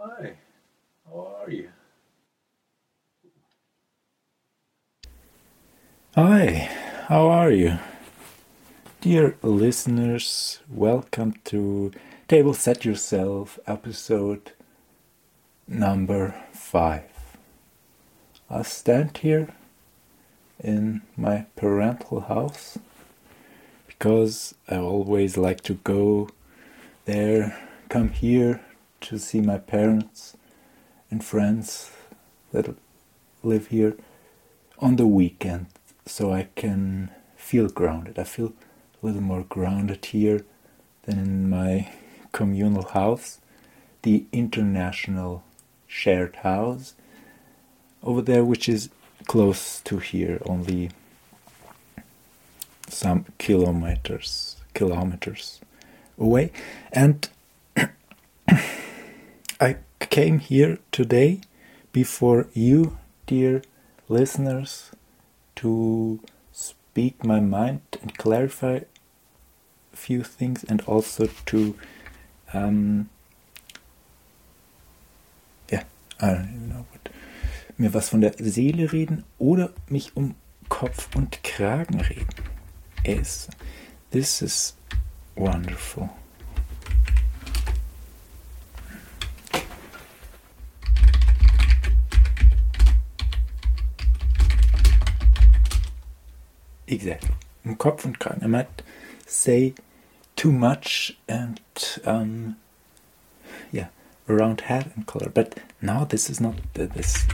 Hi, how are you? Hi, how are you? Dear listeners, welcome to Table Set Yourself episode number 5. I stand here in my parental house because I always like to go there, come here to see my parents and friends that live here on the weekend, so I can feel grounded. I feel a little more grounded here than in my communal house, the international shared house over there, which is close to here, only some kilometers away. And I came here today before you, dear listeners, to speak my mind and clarify a few things, and also to I don't even know what, mir was von der Seele reden oder mich um Kopf und Kragen reden. This is wonderful. Exactly. Um Kopf und Kragen. I might say too much and around head and color, but now this is not this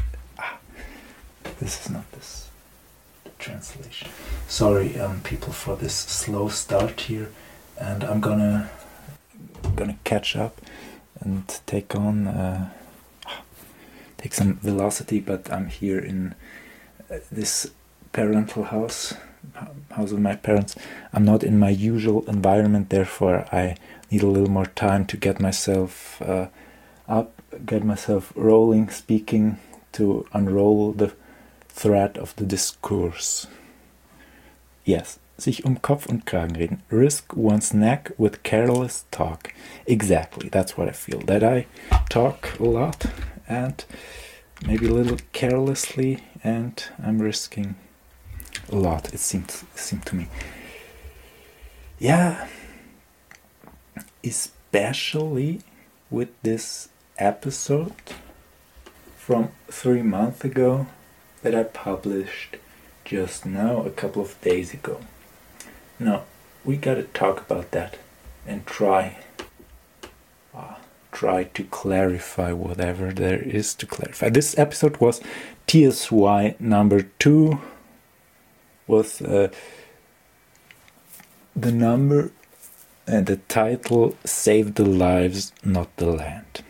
is not this translation. Sorry, people, for this slow start here, and I'm gonna catch up and take some velocity. But I'm here in this parental house of my parents. I'm not in my usual environment, therefore I need a little more time to get myself up, get myself rolling, speaking, to unroll the thread of the discourse. Yes, sich um Kopf und Kragen reden. Risk one's neck with careless talk. Exactly, that's what I feel. That I talk a lot and maybe a little carelessly, and I'm risking a lot, it seemed to me. Yeah, especially with this episode from 3 months ago that I published just now, a couple of days ago. Now, we gotta talk about that and try to clarify whatever there is to clarify. This episode was TSY number 2, was the number and the title Save the Lives, Not the Land.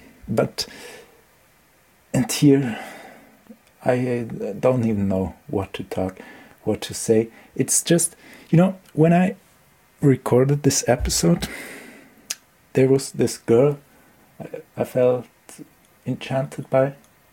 And here I don't even know what to say. It's just, when I recorded this episode, there was this girl I felt enchanted by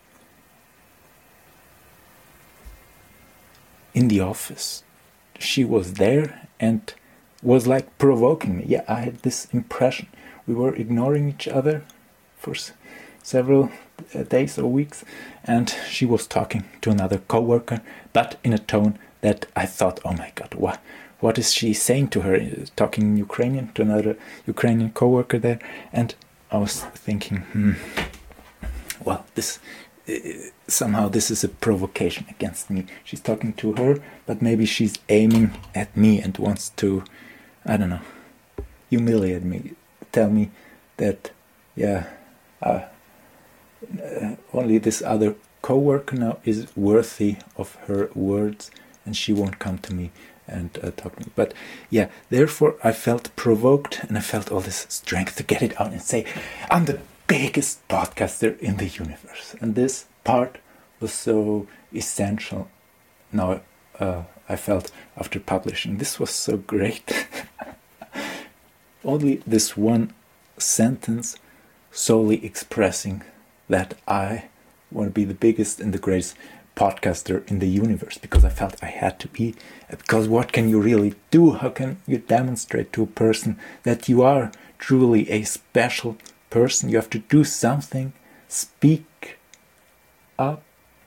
in the office. She was there and was like provoking me. Yeah, I had this impression. We were ignoring each other for several days or weeks, and she was talking to another coworker, but in a tone that I thought, oh my god, what is she saying to her? Talking Ukrainian to another Ukrainian coworker there, and I was thinking, well, this somehow this is a provocation against me. She's talking to her, but maybe she's aiming at me and wants to, I don't know, humiliate me, tell me that, only this other co-worker now is worthy of her words, and she won't come to me and talk to me. But yeah, therefore I felt provoked, and I felt all this strength to get it out and say, I'm the biggest podcaster in the universe. And this part was so essential. Now I felt after publishing, this was so great. Only this one sentence solely expressing that I want to be the biggest and the greatest podcaster in the universe, because I felt I had to be. Because what can you really do? How can you demonstrate to a person that you are truly a special person? You have to do something speak up,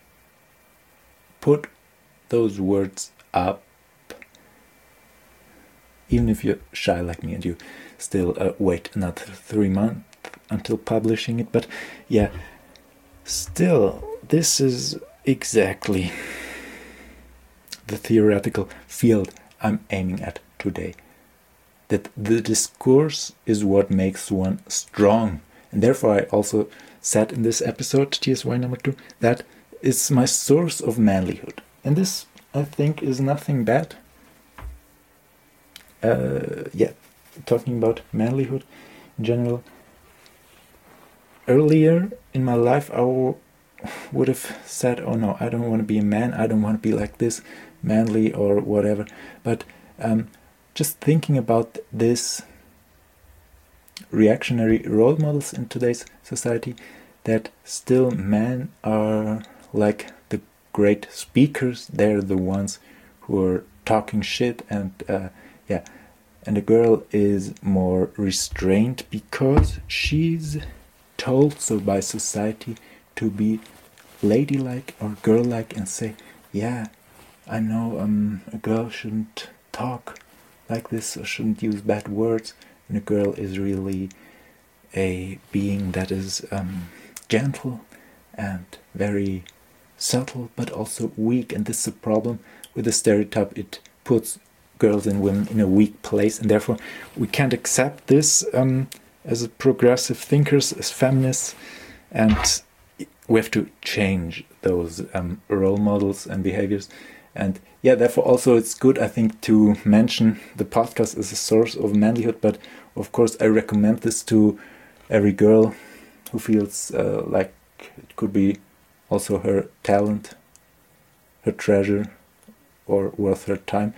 put those words up, even if you're shy like me and you still wait another 3 months until publishing it. But yeah, still, this is exactly the theoretical field I'm aiming at today. That the discourse is what makes one strong. And therefore I also said in this episode, TSY number 2, that it's my source of manlyhood. And this, I think, is nothing bad. Talking about manlyhood in general. Earlier in my life, I would have said, oh no, I don't want to be a man, I don't want to be like this, manly or whatever. But just thinking about this reactionary role models in today's society, that still men are like the great speakers, they're the ones who are talking shit, and and the girl is more restrained because she's told so by society to be ladylike or girl-like and say, yeah, I know a girl shouldn't talk like this or shouldn't use bad words, and a girl is really a being that is gentle and very subtle but also weak, and this is a problem with the stereotype. It puts girls and women in a weak place, and therefore we can't accept this as progressive thinkers, as feminists, and we have to change those role models and behaviors. And yeah, therefore also it's good, I think, to mention the podcast as a source of manlyhood, but of course I recommend this to every girl who feels like it could be also her talent, her treasure, or worth her time.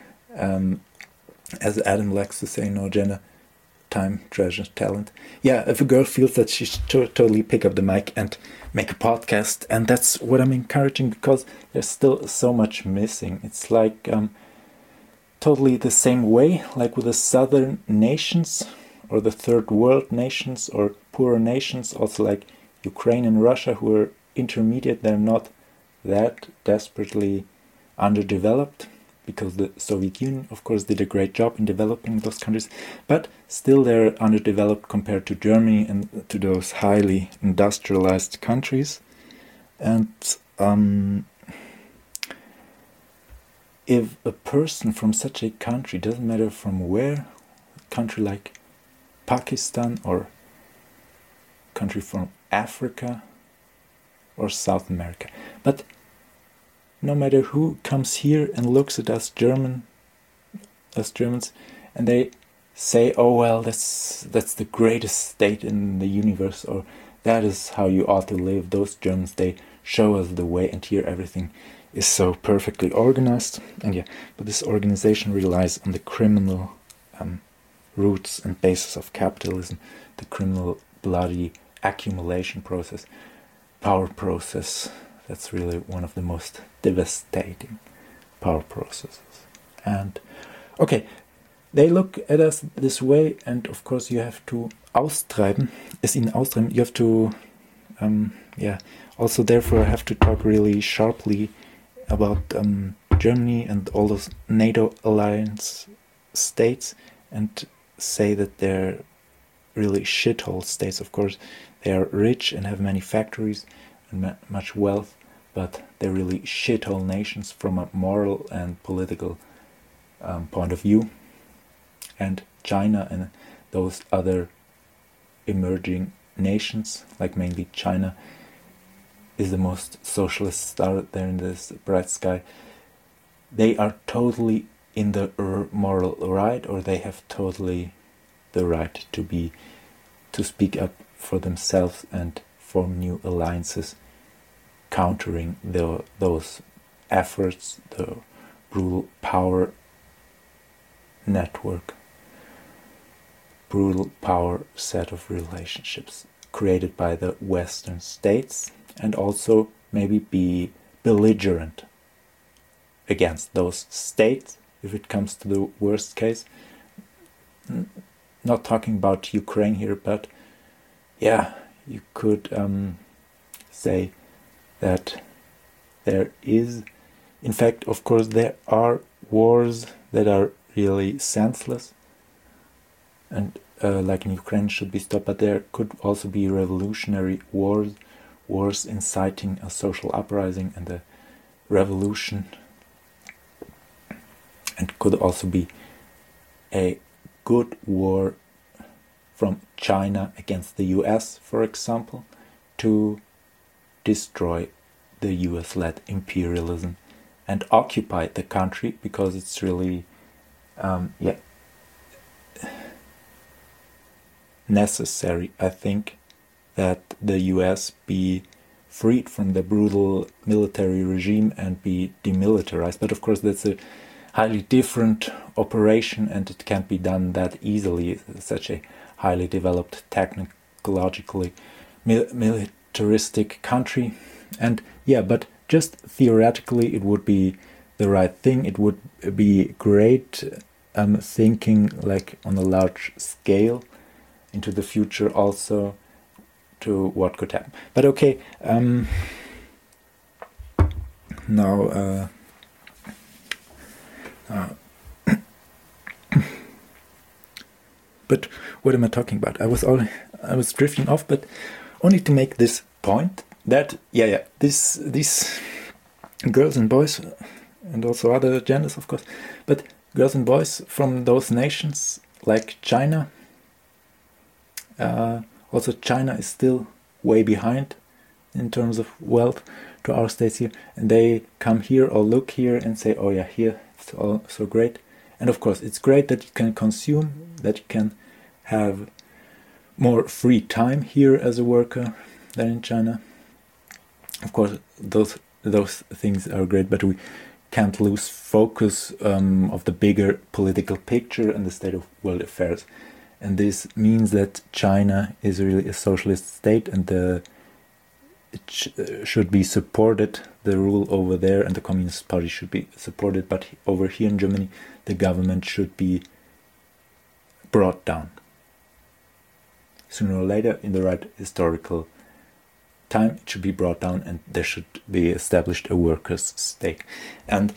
As Adam likes to say, no gender, time, treasure, talent. Yeah, if a girl feels that she should totally pick up the mic and make a podcast, and that's what I'm encouraging, because there's still so much missing. It's like totally the same way, like with the southern nations or the third world nations or poorer nations, also like Ukraine and Russia, who are intermediate. They're not that desperately underdeveloped, because the Soviet Union, of course, did a great job in developing those countries, but still they're underdeveloped compared to Germany and to those highly industrialized countries. And if a person from such a country, doesn't matter from where, a country like Pakistan or a country from Africa or South America, but no matter who comes here and looks at us Germans, and they say, oh well, that's the greatest state in the universe, or that is how you ought to live. Those Germans, they show us the way, and here everything is so perfectly organized. And yeah, but this organization relies on the criminal roots and basis of capitalism, the criminal bloody accumulation process, power process. That's really one of the most devastating power processes. And okay, they look at us this way, and of course you have to austreiben, es ihnen austreiben. You have to, also therefore I have to talk really sharply about Germany and all those NATO alliance states, and say that they're really shithole states. Of course, they are rich and have many factories and much wealth, but they're really shithole nations from a moral and political point of view. And China and those other emerging nations, like mainly China, is the most socialist star there in this bright sky. They are totally in the moral right, or they have totally the right to speak up for themselves and form new alliances, countering those efforts, the brutal power network, brutal power set of relationships created by the Western states, and also maybe be belligerent against those states if it comes to the worst case. Not talking about Ukraine here, but yeah, you could say that there is, in fact, of course, there are wars that are really senseless, and like in Ukraine should be stopped, but there could also be revolutionary wars inciting a social uprising and a revolution, and could also be a good war from China against the US, for example, to destroy the US-led imperialism and occupy the country, because it's really necessary, I think, that the US be freed from the brutal military regime and be demilitarized. But of course that's a highly different operation, and it can't be done that easily. Such a highly developed, technologically militaristic country. And yeah, but just theoretically it would be the right thing. It would be great thinking like on a large scale into the future also to what could happen. But okay, now but what am I talking about? I was drifting off, but only to make this point that these girls and boys, and also other genders of course, but girls and boys from those nations like China, also China is still way behind in terms of wealth to our states here, and they come here or look here and say, oh yeah, here it's all so great. And of course it's great that you can consume, that you can have more free time here as a worker than in China. Of course those things are great, but we can't lose focus of the bigger political picture and the state of world affairs. And this means that China is really a socialist state, and it should be supported, the rule over there, and the Communist Party should be supported. But over here in Germany, the government should be brought down. Sooner or later, in the right historical time, it should be brought down, and there should be established a workers' state. And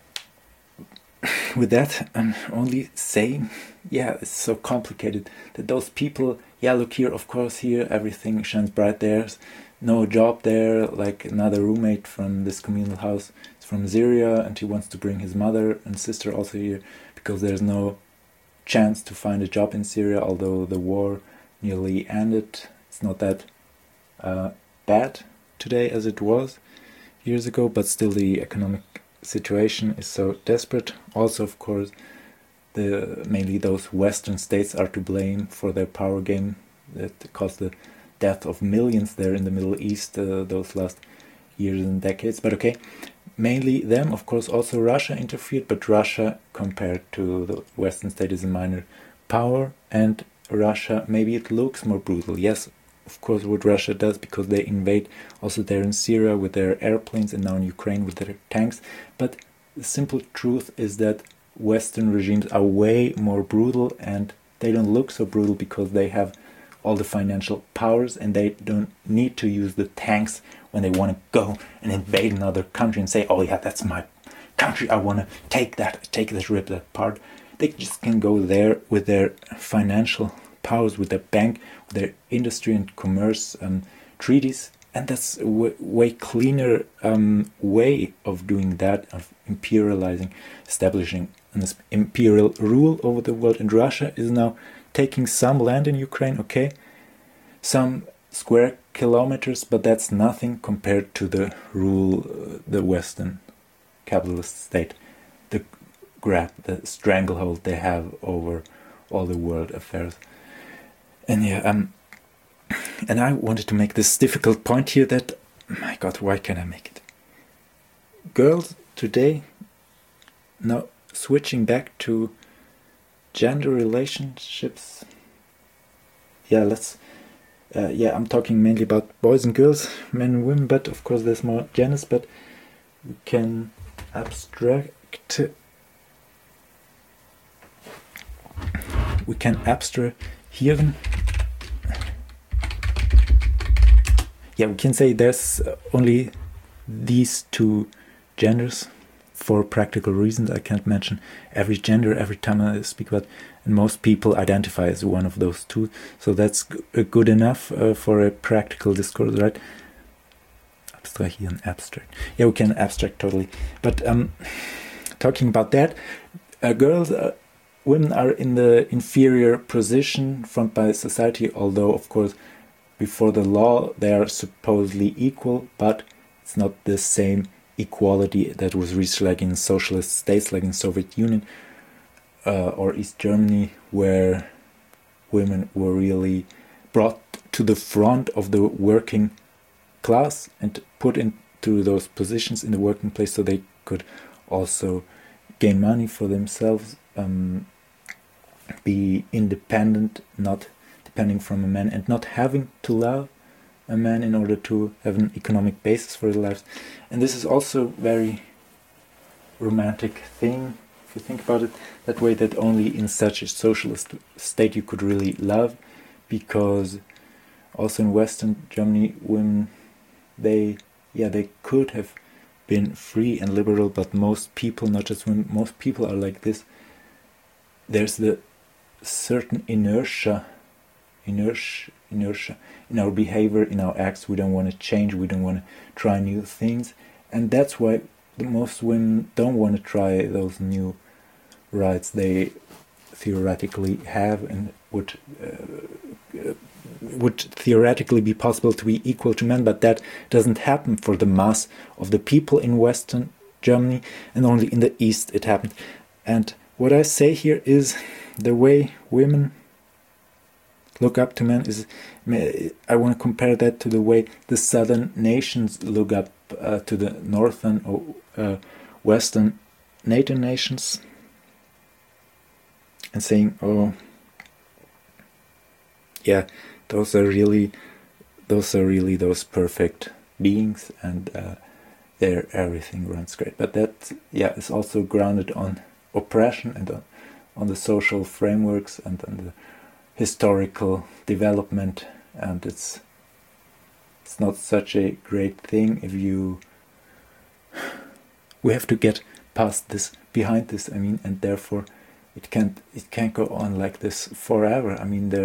with that, I'm only saying, yeah, it's so complicated that those people, yeah, look here, of course, here everything shines bright. There's no job there. Like another roommate from this communal house is from Syria, and he wants to bring his mother and sister also here because there's no chance to find a job in Syria, although the war nearly ended. It's not that bad today as it was years ago, but still the economic situation is so desperate. Also, of course, mainly those Western states are to blame for their power game that caused the death of millions there in the Middle East those last years and decades. But okay, mainly them. Of course, also Russia interfered, but Russia compared to the Western state is a minor power, and Russia, maybe it looks more brutal. Yes, of course, what Russia does, because they invade also there in Syria with their airplanes and now in Ukraine with their tanks. But the simple truth is that Western regimes are way more brutal, and they don't look so brutal because they have all the financial powers, and they don't need to use the tanks when they want to go and invade another country and say, oh yeah, that's my country, I want to take that, rip that apart. They just can go there with their financial powers, with their bank, with their industry and commerce treaties, and that's a way cleaner way of doing that, of imperializing, establishing an imperial rule over the world. And Russia is now taking some land in Ukraine, okay, some square kilometers, but that's nothing compared to the rule the Western capitalist state, the grab, the stranglehold they have over all the world affairs. And yeah, and I wanted to make this difficult point here that, my God, why can't I make it? Girls today, now switching back to gender relationships. Yeah, I'm talking mainly about boys and girls, men and women, but of course there's more genders, but we can abstract here. yeah, we can say there's only these two genders for practical reasons. I can't mention every gender every time I speak about, and most people identify as one of those two, so that's good enough for a practical discourse, right? Abstrahieren, abstract. Yeah, we can abstract totally. But talking about that, women are in the inferior position front by society, although, of course, before the law they are supposedly equal, but it's not the same equality that was reached like in socialist states like in Soviet Union or East Germany, where women were really brought to the front of the working class and put into those positions in the working place so they could also gain money for themselves, be independent, not depending from a man, and not having to love a man in order to have an economic basis for their lives. And this is also very romantic thing, if you think about it that way, that only in such a socialist state you could really love, because also in Western Germany, women, they could have been free and liberal, but most people, not just women, most people are like this. There's the certain inertia in our behavior, in our acts. We don't want to change, we don't want to try new things, and that's why most women don't want to try those new rights they theoretically have and would theoretically be possible to be equal to men, but that doesn't happen for the mass of the people in Western Germany, and only in the East it happened. And what I say here is the way women look up to men is, I want to compare that to the way the southern nations look up to the northern or western NATO nations, and saying, oh yeah, those are really those perfect beings, and there everything runs great. But that, yeah, is also grounded on oppression and on the social frameworks and on the historical development, and it's not such a great thing if we have to get past this, behind this, I mean, and therefore it can't go on like this forever. I mean,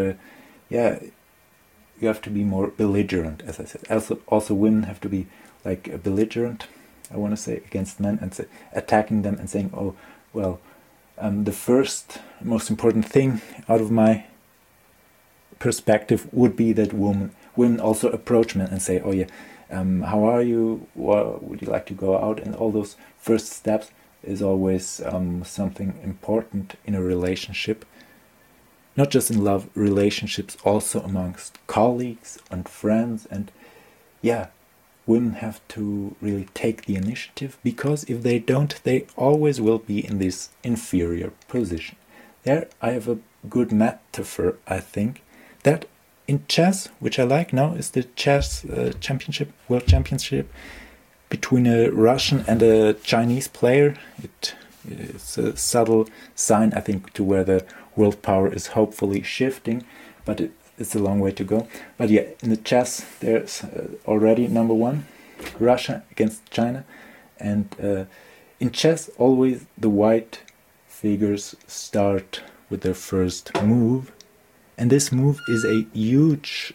you have to be more belligerent, as I said. Also women have to be like belligerent, I want to say, against men, and attacking them and saying, oh, well, the first most important thing out of my perspective would be that women also approach men and say, oh yeah, how are you, would you like to go out, and all those first steps is always something important in a relationship, not just in love relationships, also amongst colleagues and friends. And yeah, women have to really take the initiative, because if they don't, they always will be in this inferior position. There I have a good metaphor, I think, that in chess, which I like now, is the chess championship, world championship, between a Russian and a Chinese player. It's a subtle sign, I think, to where the world power is hopefully shifting, but it's a long way to go. But yeah, in the chess, there's already number one, Russia against China, and in chess, always the white figures start with their first move, and this move is a huge,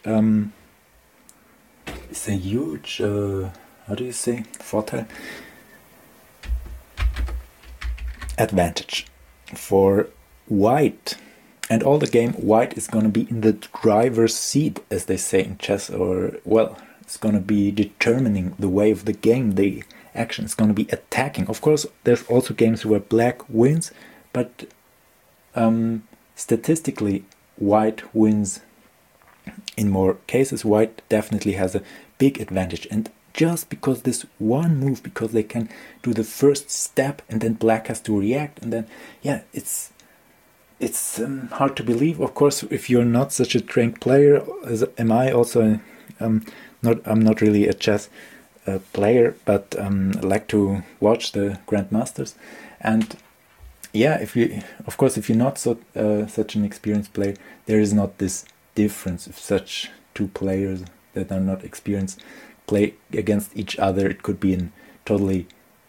how do you say, Vorteil? Advantage for white. And all the game, white is going to be in the driver's seat, as they say in chess, or, well, it's going to be determining the way of the game, the action is going to be attacking. Of course, there's also games where black wins, but statistically, white wins in more cases. White definitely has a big advantage, and just because this one move, because they can do the first step and then black has to react, and then, yeah, it's hard to believe. Of course, if you're not such a trained player, as am I also, I'm not really a chess player, but I like to watch the grandmasters. And yeah, if you're not such an experienced player, there is not this difference of such two players that are not experienced play against each other. It could be in totally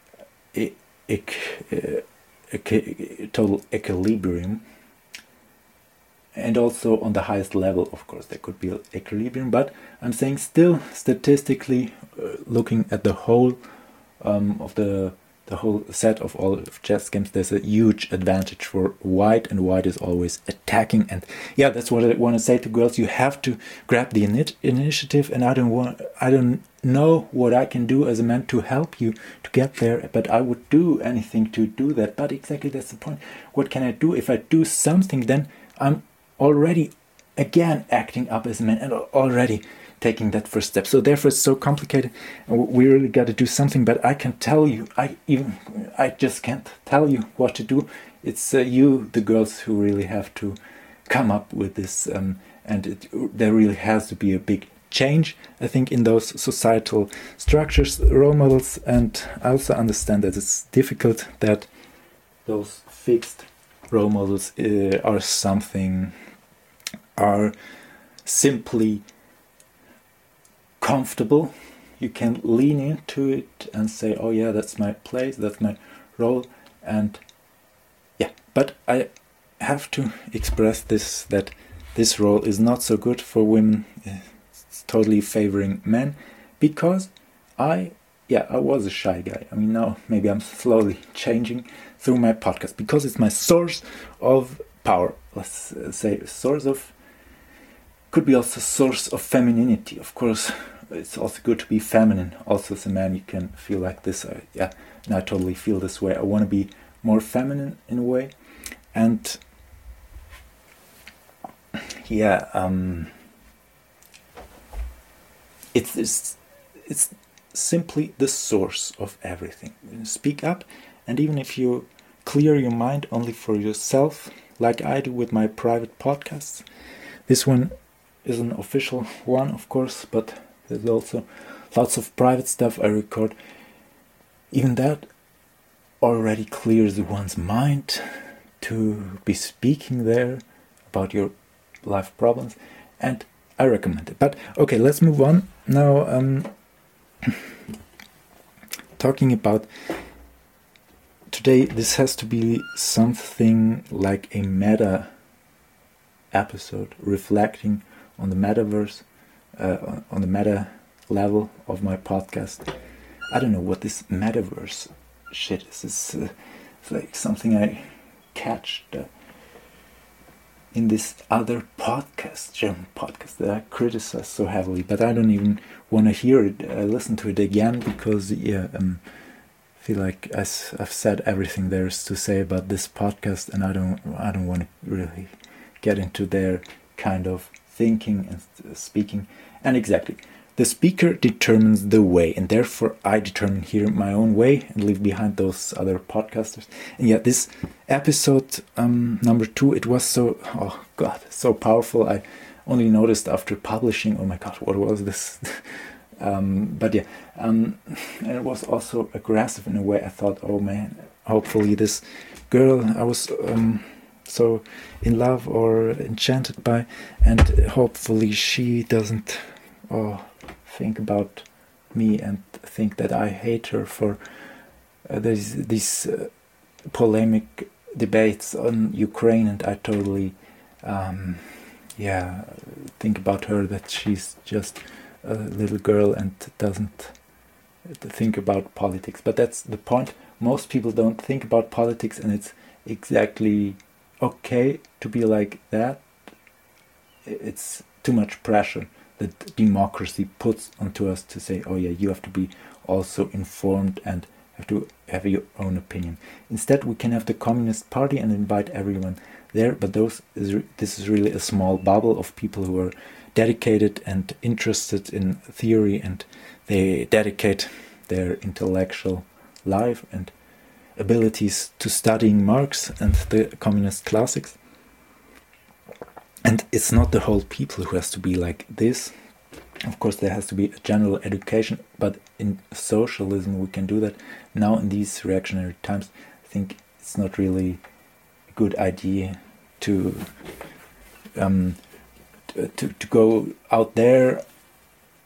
total equilibrium. And also on the highest level, of course, there could be equilibrium. But I'm saying still, statistically, looking at the whole of the whole set of all of chess games, there's a huge advantage for white, and white is always attacking. And yeah, that's what I want to say to girls. You have to grab the initiative, and I don't know what I can do as a man to help you to get there, but I would do anything to do that. But exactly that's the point. What can I do? If I do something, then I'm already again acting up as a man and already taking that first step. So therefore it's so complicated. We really got to do something, but I can tell you, I just can't tell you what to do. It's you, the girls, who really have to come up with this, and there really has to be a big change, I think, in those societal structures, role models. And I also understand that it's difficult that those fixed role models are simply comfortable. You can lean into it and say, oh yeah, that's my place, that's my role. And yeah, but I have to express this, that this role is not so good for women. It's totally favoring men, because I was a shy guy. I mean, now maybe I'm slowly changing through my podcast, because it's my source of power. Let's say source of, could be also source of femininity. Of course, it's also good to be feminine. Also as a man, you can feel like this. And I totally feel this way. I want to be more feminine in a way. And it's simply the source of everything. Speak up, and even if you clear your mind only for yourself, like I do with my private podcasts. This one is an official one, of course, but there's also lots of private stuff I record. Even that already clears one's mind to be speaking there about your life problems, and I recommend it. But okay, let's move on now. Talking about today, this has to be something like a meta episode, reflecting on the metaverse, on the meta level of my podcast. I don't know what this metaverse shit is. It's like something I catched in this other podcast, German podcast, that I criticize so heavily, but I don't even want to hear it. I listen to it again because feel like I've said everything there is to say about this podcast, and I don't want to really get into their kind of thinking and speaking. And exactly, the speaker determines the way, and therefore I determine here my own way and leave behind those other podcasters. And yeah, this episode number 2, it was so powerful. I only noticed after publishing, oh my god, what was this? But yeah, and it was also aggressive in a way. I thought, oh man, hopefully this girl I was so in love or enchanted by, and hopefully she doesn't think about me and think that I hate her for these polemic debates on Ukraine, and I totally think about her that she's just a little girl and doesn't think about politics. But that's the point. Most people don't think about politics, and it's exactly okay to be like that. It's too much pressure that democracy puts onto us to say, oh yeah, you have to be also informed and have to have your own opinion. Instead, we can have the Communist Party and invite everyone there, but this is really a small bubble of people who are dedicated and interested in theory, and they dedicate their intellectual life and abilities to studying Marx and the communist classics. And it's not the whole people who has to be like this. Of course, there has to be a general education, but in socialism we can do that. Now in these reactionary times, I think it's not really a good idea to go out there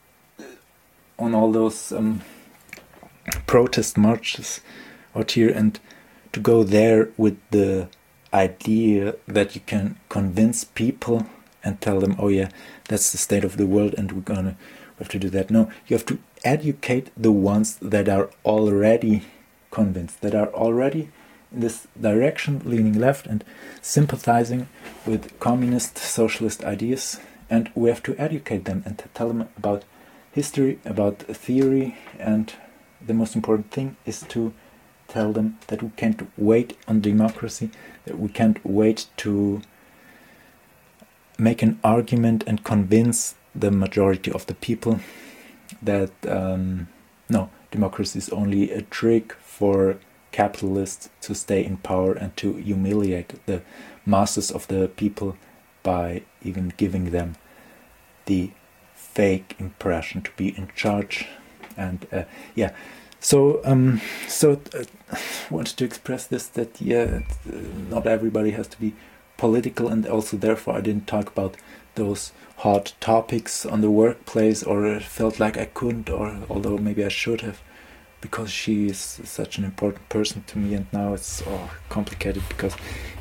on all those protest marches out here, and to go there with the idea that you can convince people and tell them, oh yeah, that's the state of the world and we have to do that. No, you have to educate the ones that are already convinced, that are already in this direction, leaning left and sympathizing with communist, socialist ideas. And we have to educate them and tell them about history, about theory, and the most important thing is to tell them that we can't wait on democracy, that we can't wait to make an argument and convince the majority of the people that no, democracy is only a trick for capitalists to stay in power and to humiliate the masses of the people by even giving them the fake impression to be in charge. And so wanted to express this, that not everybody has to be political, and also therefore I didn't talk about those hot topics on the workplace, or felt like I couldn't, or although maybe I should have, because she is such an important person to me, and now it's all complicated because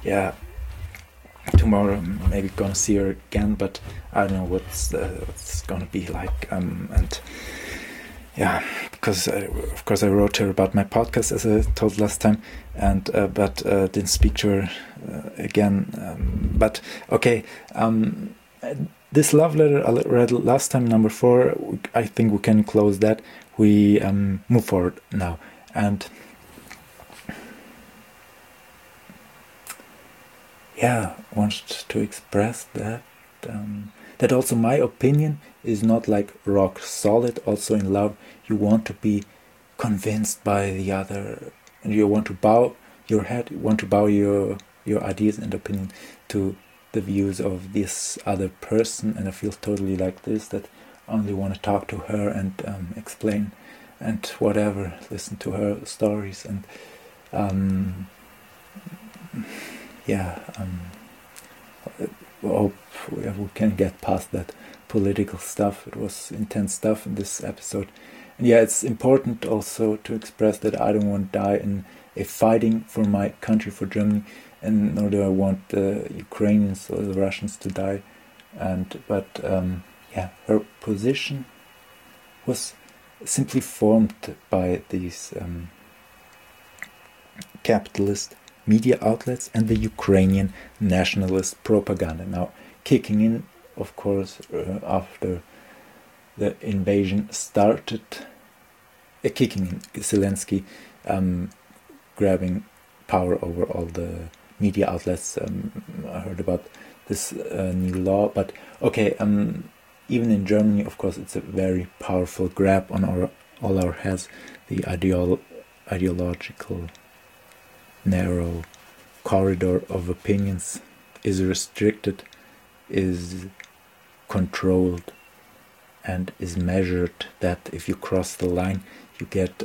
tomorrow maybe gonna see her again, but I don't know what's gonna be like, and because of course I wrote her about my podcast, as I told last time, and but didn't speak to her again. But okay, this love letter I read last time, number 4. I think we can close that. We move forward now, and wanted to express that that also my opinion is not like rock solid. Also in love, you want to be convinced by the other, and you want to bow your head, you want to bow your ideas and opinion to the views of this other person. And I feel totally like this, that I only want to talk to her and explain and whatever, listen to her stories, and hope we can get past that political stuff. It was intense stuff in this episode. And it's important also to express that I don't want to die in a fighting for my country, for Germany, and nor do I want the Ukrainians or the Russians to die. But her position was simply formed by these capitalist media outlets and the Ukrainian nationalist propaganda. Now, kicking in, of course, after the invasion started, kicking in, Zelensky grabbing power over all the media outlets. I heard about this new law, but okay, even in Germany, of course, it's a very powerful grab on all our heads. The ideological narrow corridor of opinions is restricted, is controlled, and is measured. That if you cross the line, you get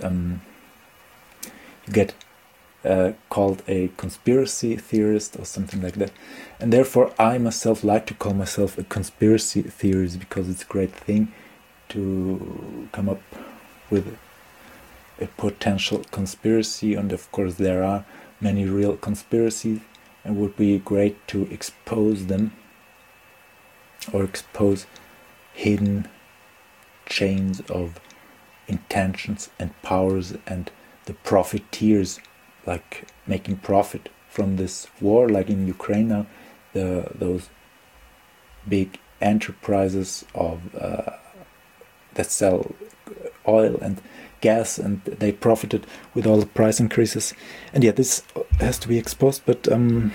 called a conspiracy theorist or something like that. And therefore I myself like to call myself a conspiracy theorist, because it's a great thing to come up with a potential conspiracy. And of course there are many real conspiracies, and it would be great to expose them, or expose hidden chains of intentions and powers, and the profiteers, like making profit from this war, like in Ukraine now, those big enterprises of that sell oil and gas, and they profited with all the price increases. And this has to be exposed. But on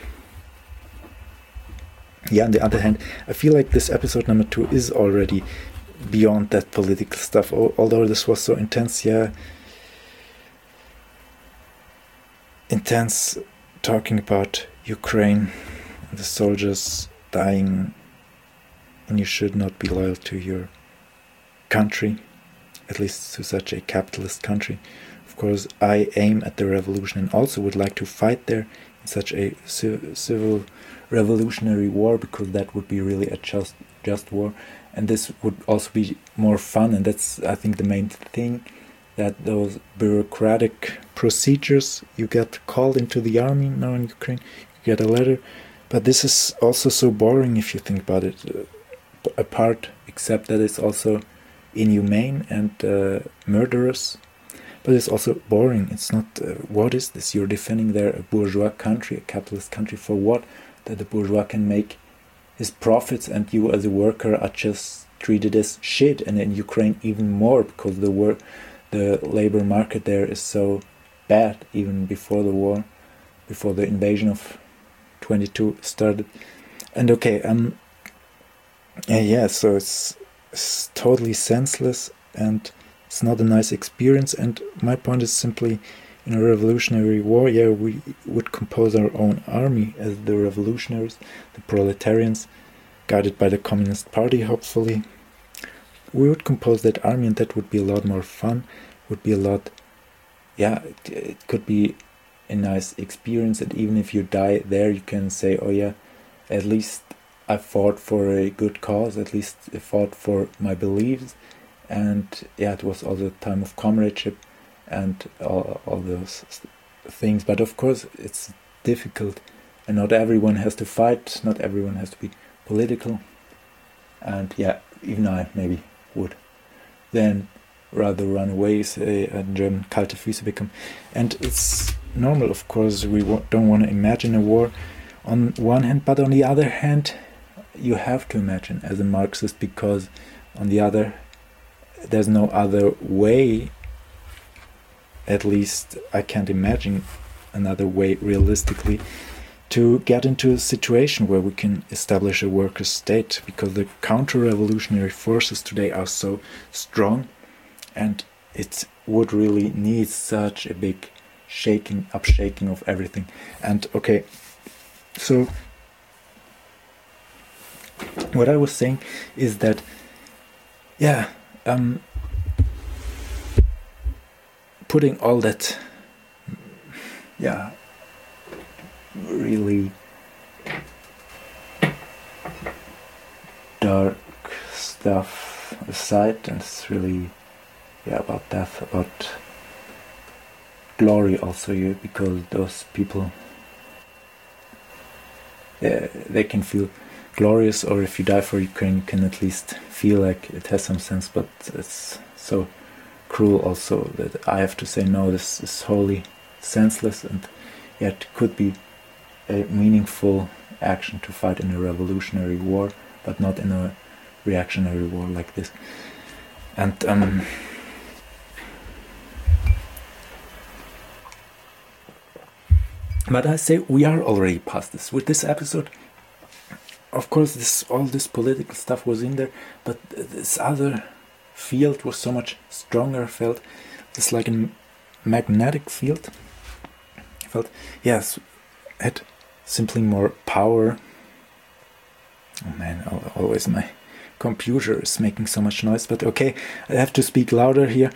the other hand, I feel like this episode number 2 is already beyond that political stuff. Although this was so intense, intense, talking about Ukraine and the soldiers dying, and you should not be loyal to your country, at least to such a capitalist country. Of course, I aim at the revolution and also would like to fight there in such a civil revolutionary war, because that would be really a just war. and this would also be more fun. And that's, I think, the main thing, that those bureaucratic procedures, you get called into the army now in Ukraine, you get a letter, but this is also so boring if you think about it, apart, except that it's also inhumane and murderous, but it's also boring. It's not, what is this? You're defending there a bourgeois country, a capitalist country, for what? That the bourgeois can make his profits and you as a worker are just treated as shit, and in Ukraine even more, because the labor market there is so bad, even before the war, before the invasion of 22 started. And okay, so it's totally senseless, and it's not a nice experience. And my point is simply, in a revolutionary war, we would compose our own army as the revolutionaries, the proletarians, guided by the Communist Party, hopefully. We would compose that army, and that would be a lot more fun, would be a lot, it could be a nice experience. And even if you die there, you can say, oh yeah, at least I fought for a good cause, at least I fought for my beliefs, and it was also a time of comradeship and all those things. But of course it's difficult, and not everyone has to fight, not everyone has to be political, and even I maybe would then rather run away, say, a German kalte Füße become. And it's normal, of course, we don't want to imagine a war on one hand, but on the other hand, you have to imagine as a Marxist, because on the other, there's no other way, at least I can't imagine another way realistically, to get into a situation where we can establish a worker state, because the counter-revolutionary forces today are so strong, and it would really need such a big upshaking of everything. And okay, so what I was saying is that, putting all that, really dark stuff aside, and it's really, about death, about glory also, because those people, they can feel glorious, or if you die for Ukraine, you can at least feel like it has some sense. But it's so cruel also that I have to say, no, this is wholly senseless, and it could be a meaningful action to fight in a revolutionary war, but not in a reactionary war like this. And but I say we are already past this. With this episode, of course, all this political stuff was in there, but this other field was so much stronger. I felt it's like a magnetic field. I felt, had simply more power. Oh man, always my computer is making so much noise, but okay, I have to speak louder here.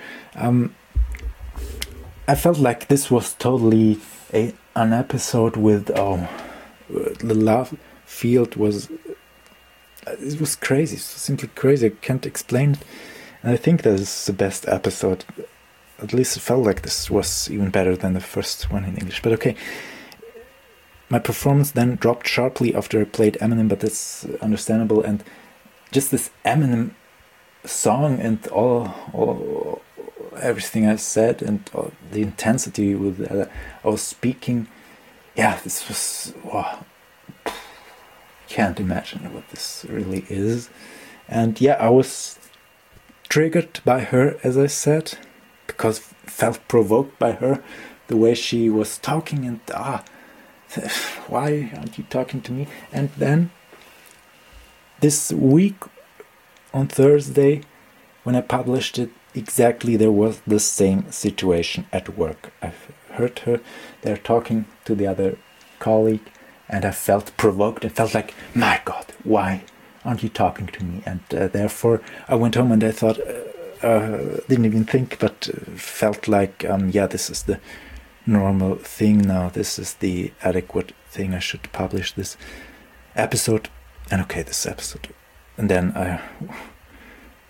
I felt like this was totally an episode with the love field was, it was crazy, simply crazy. I can't explain it, and I think that is the best episode. At least it felt like this was even better than the first one in English. But okay, my performance then dropped sharply after I played Eminem, but that's understandable. And just this Eminem song and all everything I said, and the intensity with I was speaking, this was, can't imagine what this really is. And I was triggered by her, as I said, because felt provoked by her, the way she was talking, and why aren't you talking to me? And then this week on Thursday, when I published it, exactly there was the same situation at work. I heard her there talking to the other colleague, and I felt provoked. I felt like, my God, why aren't you talking to me? And therefore I went home, and I thought, didn't even think, but felt like, this is the normal thing now. This is the adequate thing. I should publish this episode. And okay, this episode. And then I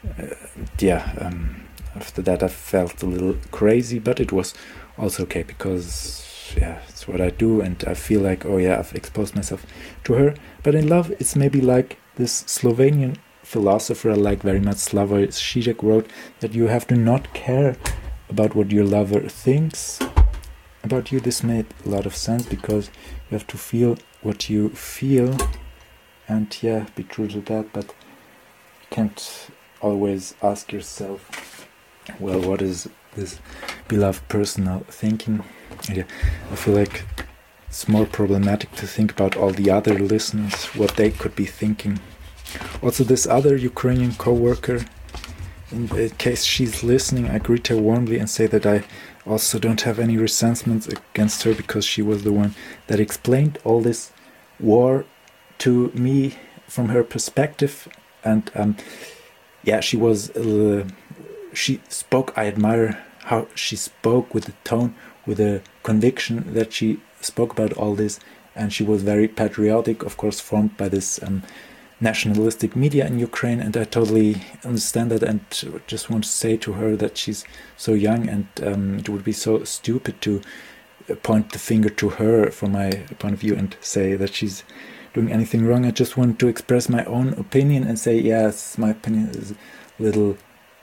After that I felt a little crazy, but it was also okay because it's what I do, and I feel like, oh yeah, I've exposed myself to her. But in love, it's maybe like this Slovenian philosopher I like very much, Slavoj Žižek, wrote that you have to not care about what your lover thinks about you. This made a lot of sense, because you have to feel what you feel, and be true to that. But you can't always ask yourself, well, what is this beloved person now thinking? I feel like it's more problematic to think about all the other listeners, what they could be thinking. Also, this other Ukrainian co-worker, in case she's listening, I greet her warmly and say that I also don't have any resentments against her, because she was the one that explained all this war to me from her perspective. And she was she spoke, I admire how she spoke, with the tone, with the conviction that she spoke about all this. And she was very patriotic, of course, formed by this nationalistic media in Ukraine, and I totally understand that, and just want to say to her that she's so young, and it would be so stupid to point the finger to her from my point of view and say that she's doing anything wrong. I just want to express my own opinion and say, yes, my opinion is a little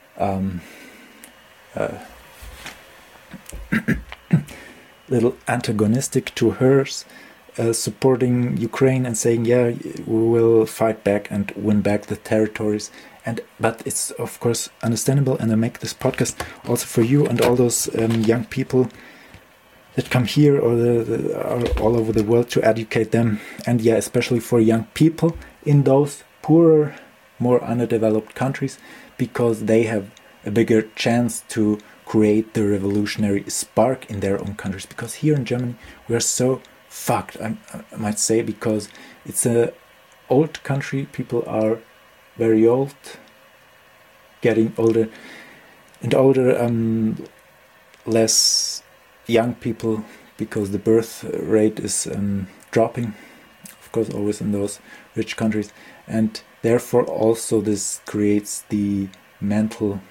little antagonistic to hers, supporting Ukraine and saying, we will fight back and win back the territories. But it's of course understandable, and I make this podcast also for you and all those young people that come here or are all over the world, to educate them, and especially for young people in those poorer, more underdeveloped countries, because they have a bigger chance to create the revolutionary spark in their own countries. Because here in Germany we are so fucked, I might say, because it's a old country. People are very old, getting older and older, less young people, because the birth rate is dropping, of course, always in those rich countries. And therefore also this creates the mental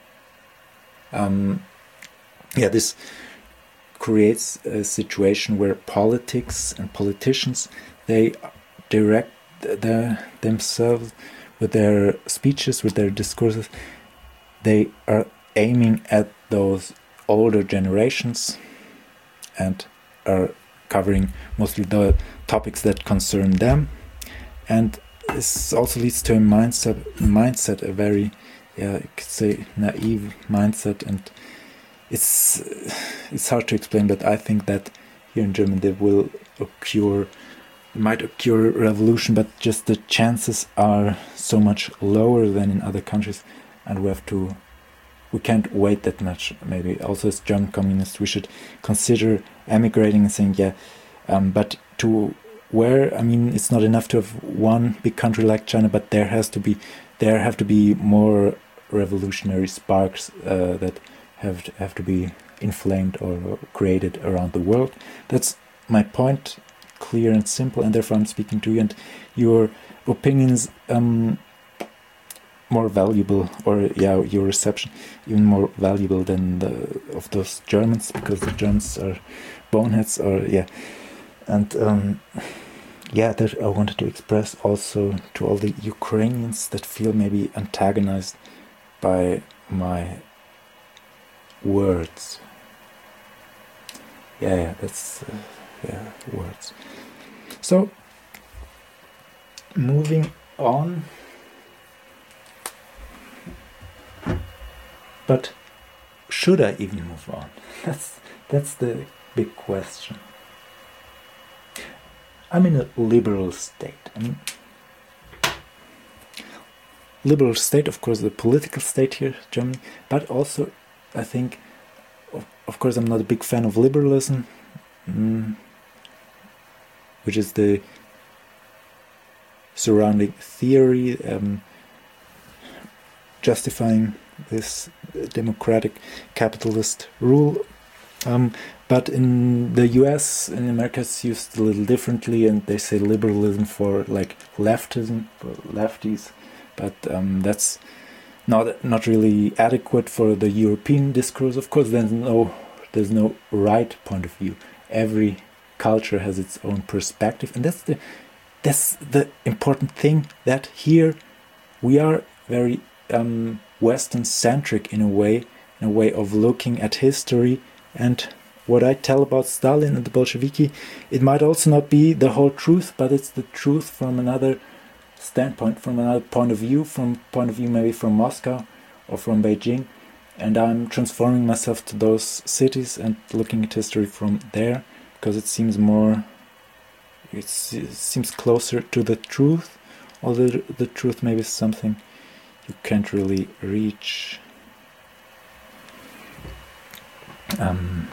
this creates a situation where politics and politicians, they direct themselves with their speeches, with their discourses. They are aiming at those older generations and are covering mostly the topics that concern them. And this also leads to a mindset, a very, you could say, naive mindset. And it's hard to explain, but I think that here in Germany there might occur a revolution, but just the chances are so much lower than in other countries, and we can't wait that much. Maybe also as German communists we should consider emigrating and saying, but to where? I mean, it's not enough to have one big country like China, but there have to be more revolutionary sparks that have to be inflamed or created around the world. That's my point, clear and simple, and therefore I'm speaking to you, and your opinions more valuable, or your reception even more valuable than of those Germans, because the Germans are boneheads, that I wanted to express also to all the Ukrainians that feel maybe antagonized by my words. That's words. So, moving on. But should I even move on? That's the big question. I'm in a liberal state. Liberal state, of course, the political state here, Germany, but also I think, of course, I'm not a big fan of liberalism, which is the surrounding theory justifying this democratic capitalist rule. But in the US, in America, it's used a little differently, and they say liberalism for like leftism, for lefties. But that's not really adequate for the European discourse. Of course, there's no right point of view. Every culture has its own perspective, and that's the important thing, that here we are very Western centric in a way of looking at history. And what I tell about Stalin and the Bolsheviki, it might also not be the whole truth, but it's the truth from another standpoint, from another point of view, maybe from Moscow or from Beijing. And I'm transforming myself to those cities and looking at history from there, because it seems closer to the truth, although the truth maybe is something you can't really reach. And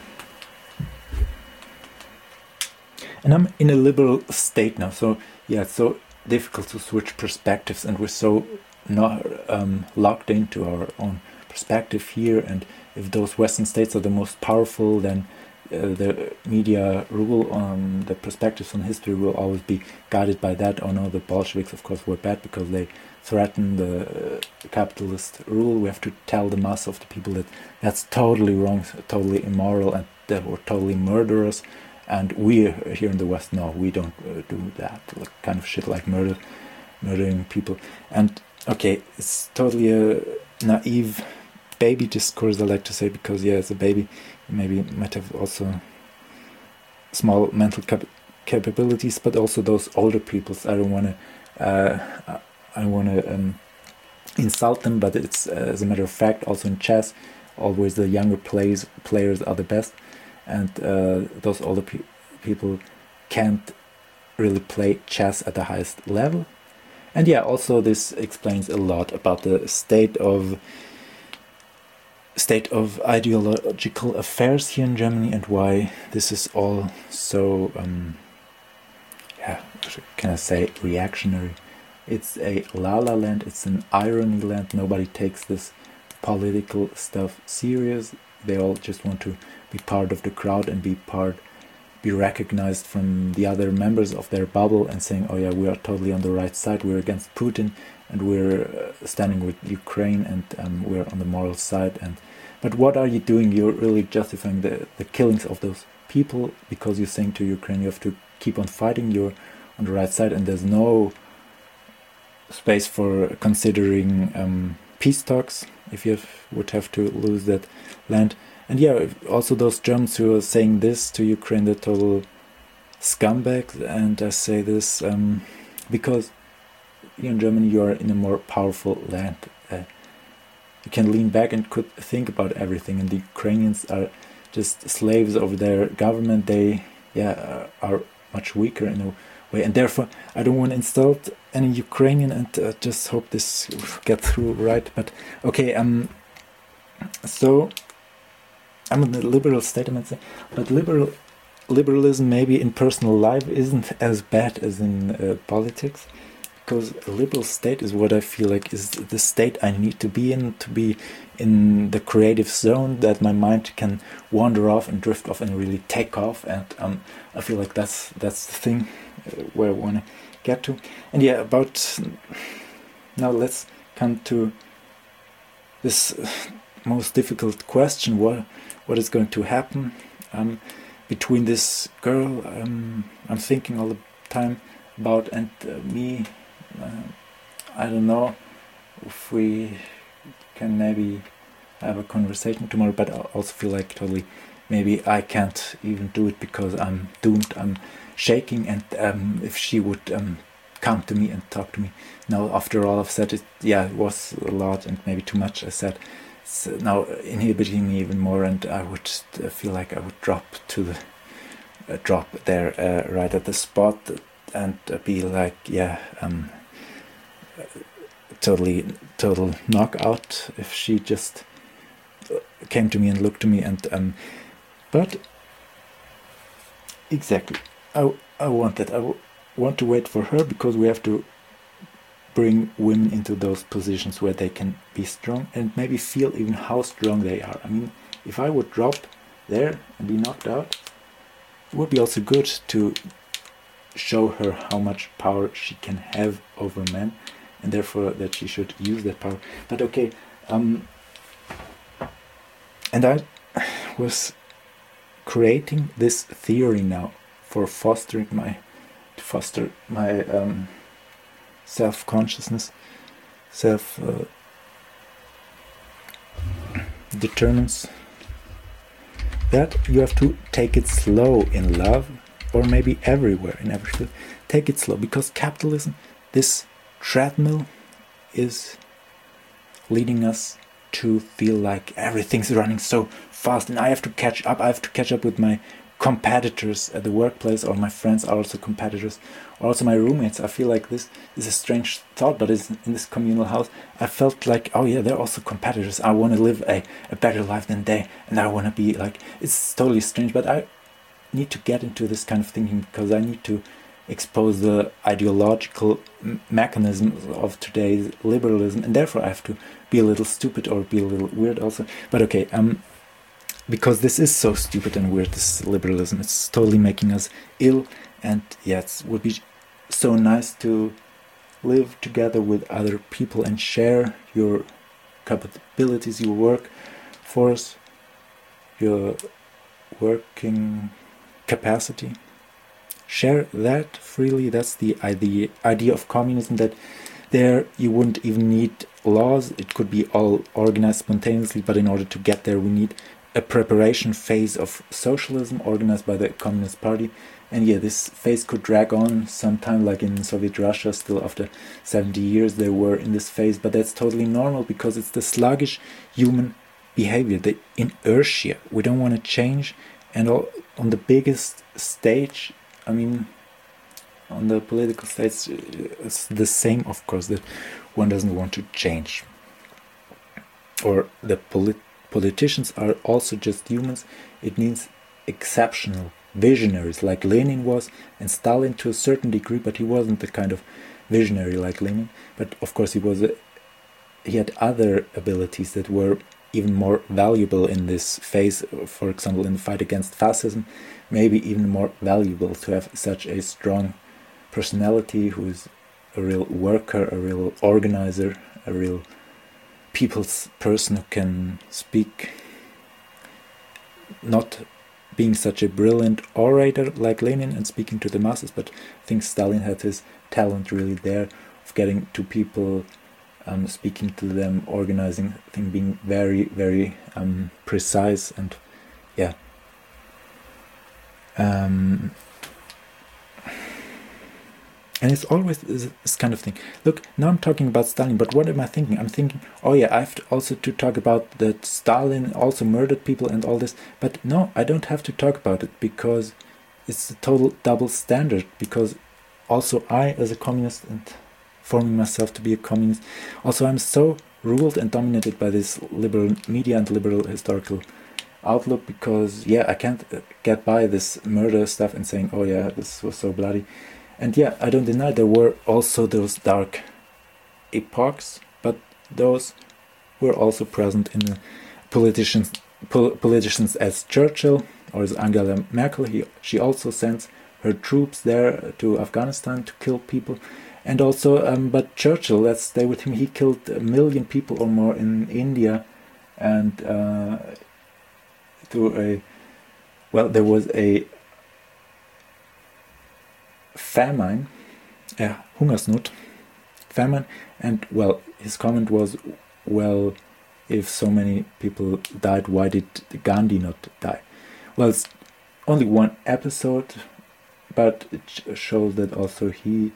I'm in a liberal state now, so yeah, it's so difficult to switch perspectives, and we're so not locked into our own perspective here. And if those Western states are the most powerful, then the media rule on the perspectives on history will always be guided by that. Oh no, the Bolsheviks of course were bad because they threaten the capitalist rule. We have to tell the mass of the people that that's totally wrong, totally immoral, and they were totally murderers. And we here in the West, no, we don't do that, like kind of shit, like murdering people. And okay, it's totally a naive baby discourse, I like to say, because yeah, as a baby, maybe might have also small mental capabilities, but also those older peoples. I don't want to insult them, but it's as a matter of fact, also in chess, always the younger players are the best, and those older people can't really play chess at the highest level. And yeah, also this explains a lot about the state of ideological affairs here in Germany, and why this is all so can I say reactionary. It's a la-la land, it's an irony land. Nobody takes this political stuff serious. They all just want to be part of the crowd and be recognized from the other members of their bubble, and saying, oh yeah, we are totally on the right side, we're against Putin, and we're standing with Ukraine, and we're on the moral side. But what are you doing? You're really justifying the killings of those people, because you're saying to Ukraine, you have to keep on fighting, you're on the right side, and there's no space for considering peace talks if you would have to lose that land. And yeah, also those Germans who are saying this to Ukraine, they're total scumbags. And I say this because in Germany you are in a more powerful land. You can lean back and could think about everything, and the Ukrainians are just slaves of their government. They are much weaker in a way, and therefore I don't want to insult any Ukrainian, and just hope this gets through right. But okay, so I'm in the liberal state, I might say, but liberalism maybe in personal life isn't as bad as in politics, because a liberal state is what I feel like is the state I need to be in the creative zone, that my mind can wander off and drift off and really take off. And I feel like that's the thing where I want to get to. And yeah, about now let's come to this most difficult question: what is going to happen between this girl I'm thinking all the time about, and me. I don't know if we can maybe have a conversation tomorrow, but I also feel like totally maybe I can't even do it because I'm doomed, I'm shaking. And if she would come to me and talk to me now, after all I've said, it was a lot and maybe too much I said. It's now inhibiting me even more, and I would feel like I would drop there right at the spot, and be like total knockout if she just came to me and looked to me. And but exactly, I want that. I want to wait for her, because we have to bring women into those positions where they can be strong and maybe feel even how strong they are. I mean, if I would drop there and be knocked out, it would be also good to show her how much power she can have over men. and therefore that she should use that power. But okay, and I was creating this theory now for foster my self-consciousness, determines that you have to take it slow in love, or maybe everywhere, in every field. Take it slow, because capitalism, this treadmill, is leading us to feel like everything's running so fast and I have to catch up. I have to catch up with my competitors at the workplace, or my friends are also competitors, or also my roommates. I feel like this is a strange thought, but it's in this communal house. I felt like, oh yeah, they're also competitors. I want to live a better life than they, and I want to be like, it's totally strange, but I need to get into this kind of thinking because I need to expose the ideological mechanisms of today's liberalism, and therefore I have to be a little stupid or be a little weird also. But okay, because this is so stupid and weird, this liberalism, it's totally making us ill, and yeah, it would be so nice to live together with other people and share your capabilities, your workforce, your working capacity. Share that freely. That's the idea of communism, that there you wouldn't even need laws. It could be all organized spontaneously, but in order to get there we need a preparation phase of socialism organized by the Communist Party. And yeah, this phase could drag on sometime, like in Soviet Russia, still after 70 years they were in this phase, but that's totally normal because it's the sluggish human behavior, the inertia. We don't want to change, and on the biggest stage, I mean, on the political stage, it's the same, of course, that one doesn't want to change. Or the politicians are also just humans. It means exceptional visionaries like Lenin was, and Stalin to a certain degree, but he wasn't the kind of visionary like Lenin. But of course he had other abilities that were even more valuable in this phase. For example, in the fight against fascism, maybe even more valuable to have such a strong personality who is a real worker, a real organizer, a real people's person who can speak, not being such a brilliant orator like Lenin and speaking to the masses, but I think Stalin had his talent really there of getting to people, speaking to them, organizing, I think being very, very precise, and yeah. And it's always this kind of thing. Look, now I'm talking about Stalin, but what am I thinking? I'm thinking, oh yeah, I have also to talk about that Stalin also murdered people and all this. But no, I don't have to talk about it, because it's a total double standard. Because also I, as a communist, and forming myself to be a communist, also I'm so ruled and dominated by this liberal media and liberal historical outlook, because yeah, I can't get by this murder stuff and saying, oh yeah, this was so bloody. And yeah, I don't deny there were also those dark epochs, but those were also present in the politicians as Churchill or as Angela Merkel. She also sends her troops there to Afghanistan to kill people. And also, but Churchill, let's stay with him, he killed 1 million people or more in India, and there was a famine, Hungersnot, famine, and well, his comment was, well, if so many people died, why did Gandhi not die? Well, it's only one episode, but it shows that also he's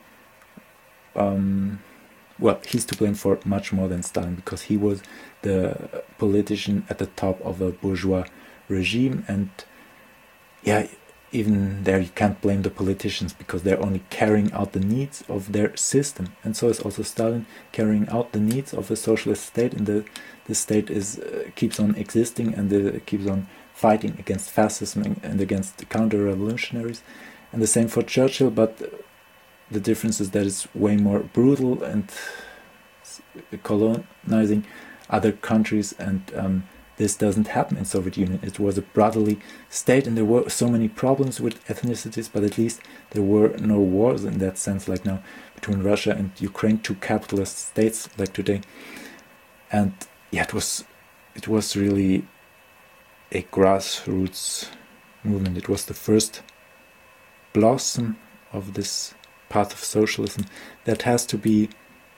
to blame for much more than Stalin, because he was the politician at the top of a bourgeois regime, and yeah, even there you can't blame the politicians, because they're only carrying out the needs of their system. And so is also Stalin carrying out the needs of a socialist state, and the state keeps on existing, and keeps on fighting against fascism and against counter-revolutionaries. And the same for Churchill, but the difference is that it's way more brutal and colonizing other countries, and this doesn't happen in Soviet Union. It was a brotherly state, and there were so many problems with ethnicities, but at least there were no wars in that sense, like now between Russia and Ukraine, two capitalist states like today. And yeah, it was really a grassroots movement. It was the first blossom of this path of socialism that has to be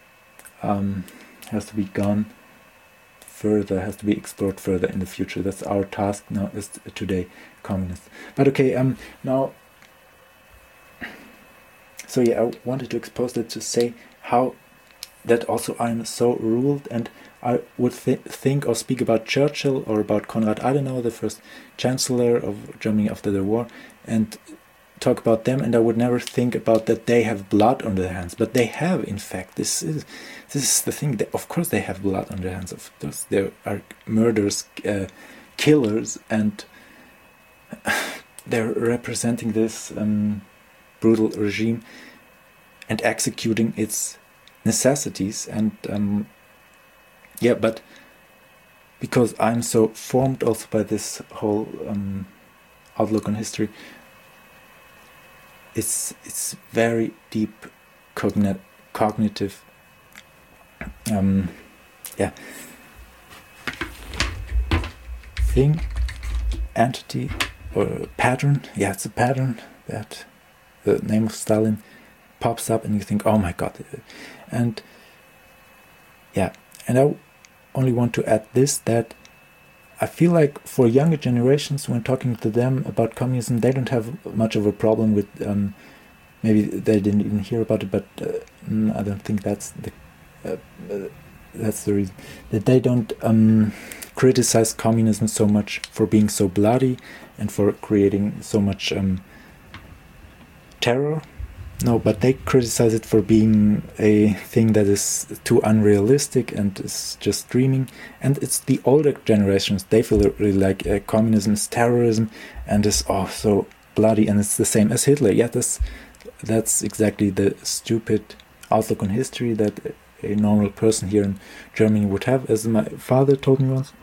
gone further, has to be explored further in the future. That's our task now as today communists. But okay, now, so yeah, I wanted to expose that to say how that also I'm so ruled, and I would think or speak about Churchill or about Konrad Adenauer, the first chancellor of Germany after the war, and talk about them, and I would never think about that they have blood on their hands, but they have. In fact, this is the thing. Of course, they have blood on their hands. Of course, there are murderers, killers, and they're representing this brutal regime and executing its necessities. And yeah, but because I'm so formed also by this whole outlook on history, it's very deep cognitive thing, entity, or pattern. Yeah, it's a pattern that the name of Stalin pops up and you think, oh my god. And yeah, and I only want to add this, that I feel like for younger generations, when talking to them about communism, they don't have much of a problem with, maybe they didn't even hear about it, but I don't think that's the reason, that they don't criticize communism so much for being so bloody and for creating so much terror. No, but they criticize it for being a thing that is too unrealistic and is just dreaming. And it's the older generations, they feel really like communism is terrorism and is so bloody, and it's the same as Hitler. Yeah, that's exactly the stupid outlook on history that a normal person here in Germany would have, as my father told me once.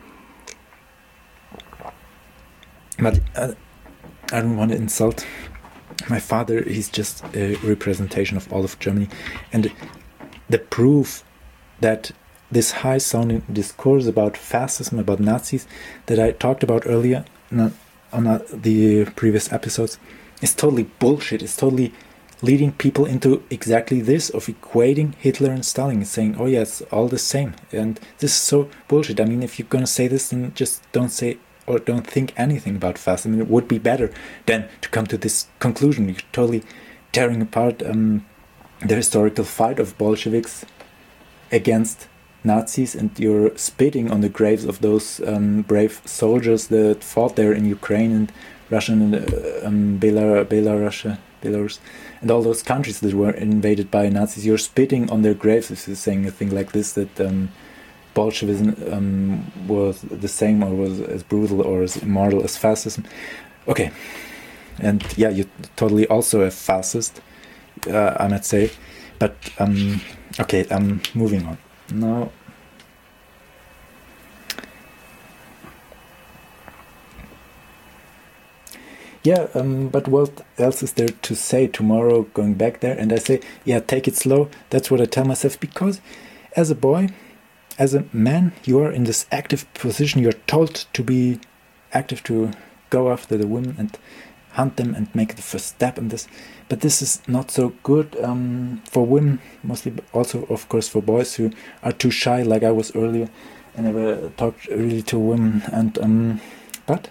But I don't want to insult my father. He's just a representation of all of Germany, and the proof that this high-sounding discourse about fascism, about Nazis, that I talked about earlier on the previous episodes, is totally bullshit. It's totally leading people into exactly this, of equating Hitler and Stalin, saying, oh yeah, it's all the same. And this is so bullshit. I mean, if you're gonna say this, then just don't say or don't think anything about fascism. It would be better than to come to this conclusion. You're totally tearing apart the historical fight of Bolsheviks against Nazis, and you're spitting on the graves of those brave soldiers that fought there in Ukraine and Russia and Belarus, and all those countries that were invaded by Nazis. You're spitting on their graves if you're saying a thing like this, that Bolshevism was the same or was as brutal or as immortal as fascism. Okay, and yeah, you're totally also a fascist, I might say. But okay, moving on now. Yeah, but what else is there to say tomorrow going back there? And I say, yeah, take it slow. That's what I tell myself, because as a boy, as a man, you are in this active position. You're told to be active, to go after the women and hunt them and make the first step in this. But this is not so good for women, mostly, but also, of course, for boys who are too shy, like I was earlier. I never talked really to women. And but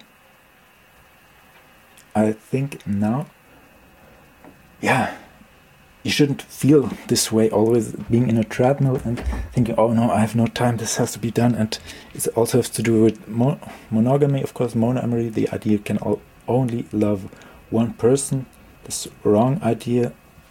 I think now, yeah, you shouldn't feel this way, always being in a treadmill and thinking, oh no, I have no time, this has to be done. And it also has to do with monogamy, of course, monoamory, the idea you can only love one person. This wrong idea.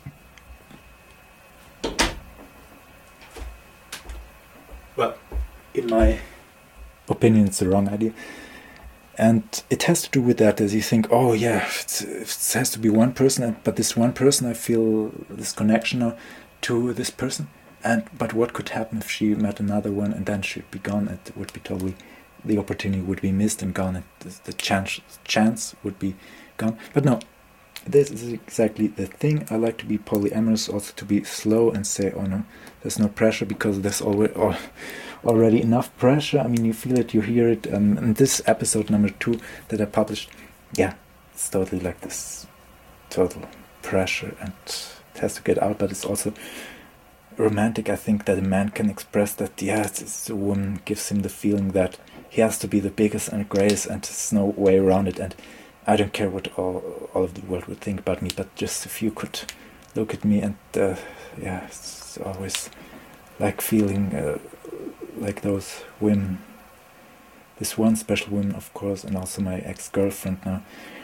Well, in my opinion, it's the wrong idea. And it has to do with that, as you think, oh yeah, it has to be one person, but this one person, I feel this connection now to this person. But what could happen if she met another one and then she'd be gone? It would be totally the opportunity would be missed and gone, and the chance would be gone. But no, this is exactly the thing. I like to be polyamorous, also to be slow and say, oh no, there's no pressure, because there's already enough pressure. I mean, you feel it, you hear it. And this episode number 2 that I published, yeah, it's totally like this total pressure, and it has to get out. But it's also romantic, I think, that a man can express that, yeah, a woman gives him the feeling that he has to be the biggest and greatest, and there's no way around it. And I don't care what all of the world would think about me, but just if you could look at me, and yeah, it's always like feeling like those women. This one special woman, of course, and also my ex-girlfriend now.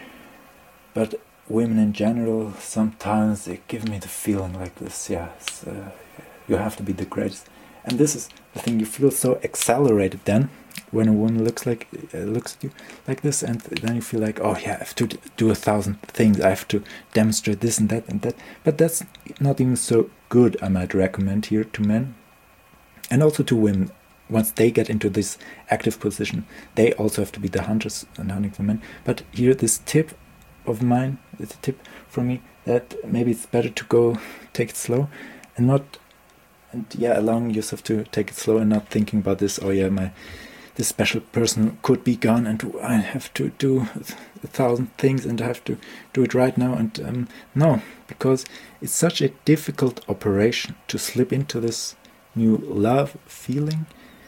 But women in general, sometimes they give me the feeling like this, yeah, you have to be the greatest. And this is the thing, you feel so accelerated then, when a woman looks at you like this, and then you feel like, oh yeah, I have to do 1,000 things, I have to demonstrate this and that and that. But that's not even so good, I might recommend here to men, and also to women. Once they get into this active position, they also have to be the hunters and hunting for men. But here, this tip of mine, it's a tip from me, that maybe it's better to go take it slow, and allowing yourself to take it slow, and not thinking about this, oh yeah, this special person could be gone, and I have to do 1,000 things, and I have to do it right now. And no, because it's such a difficult operation to slip into this new love feeling,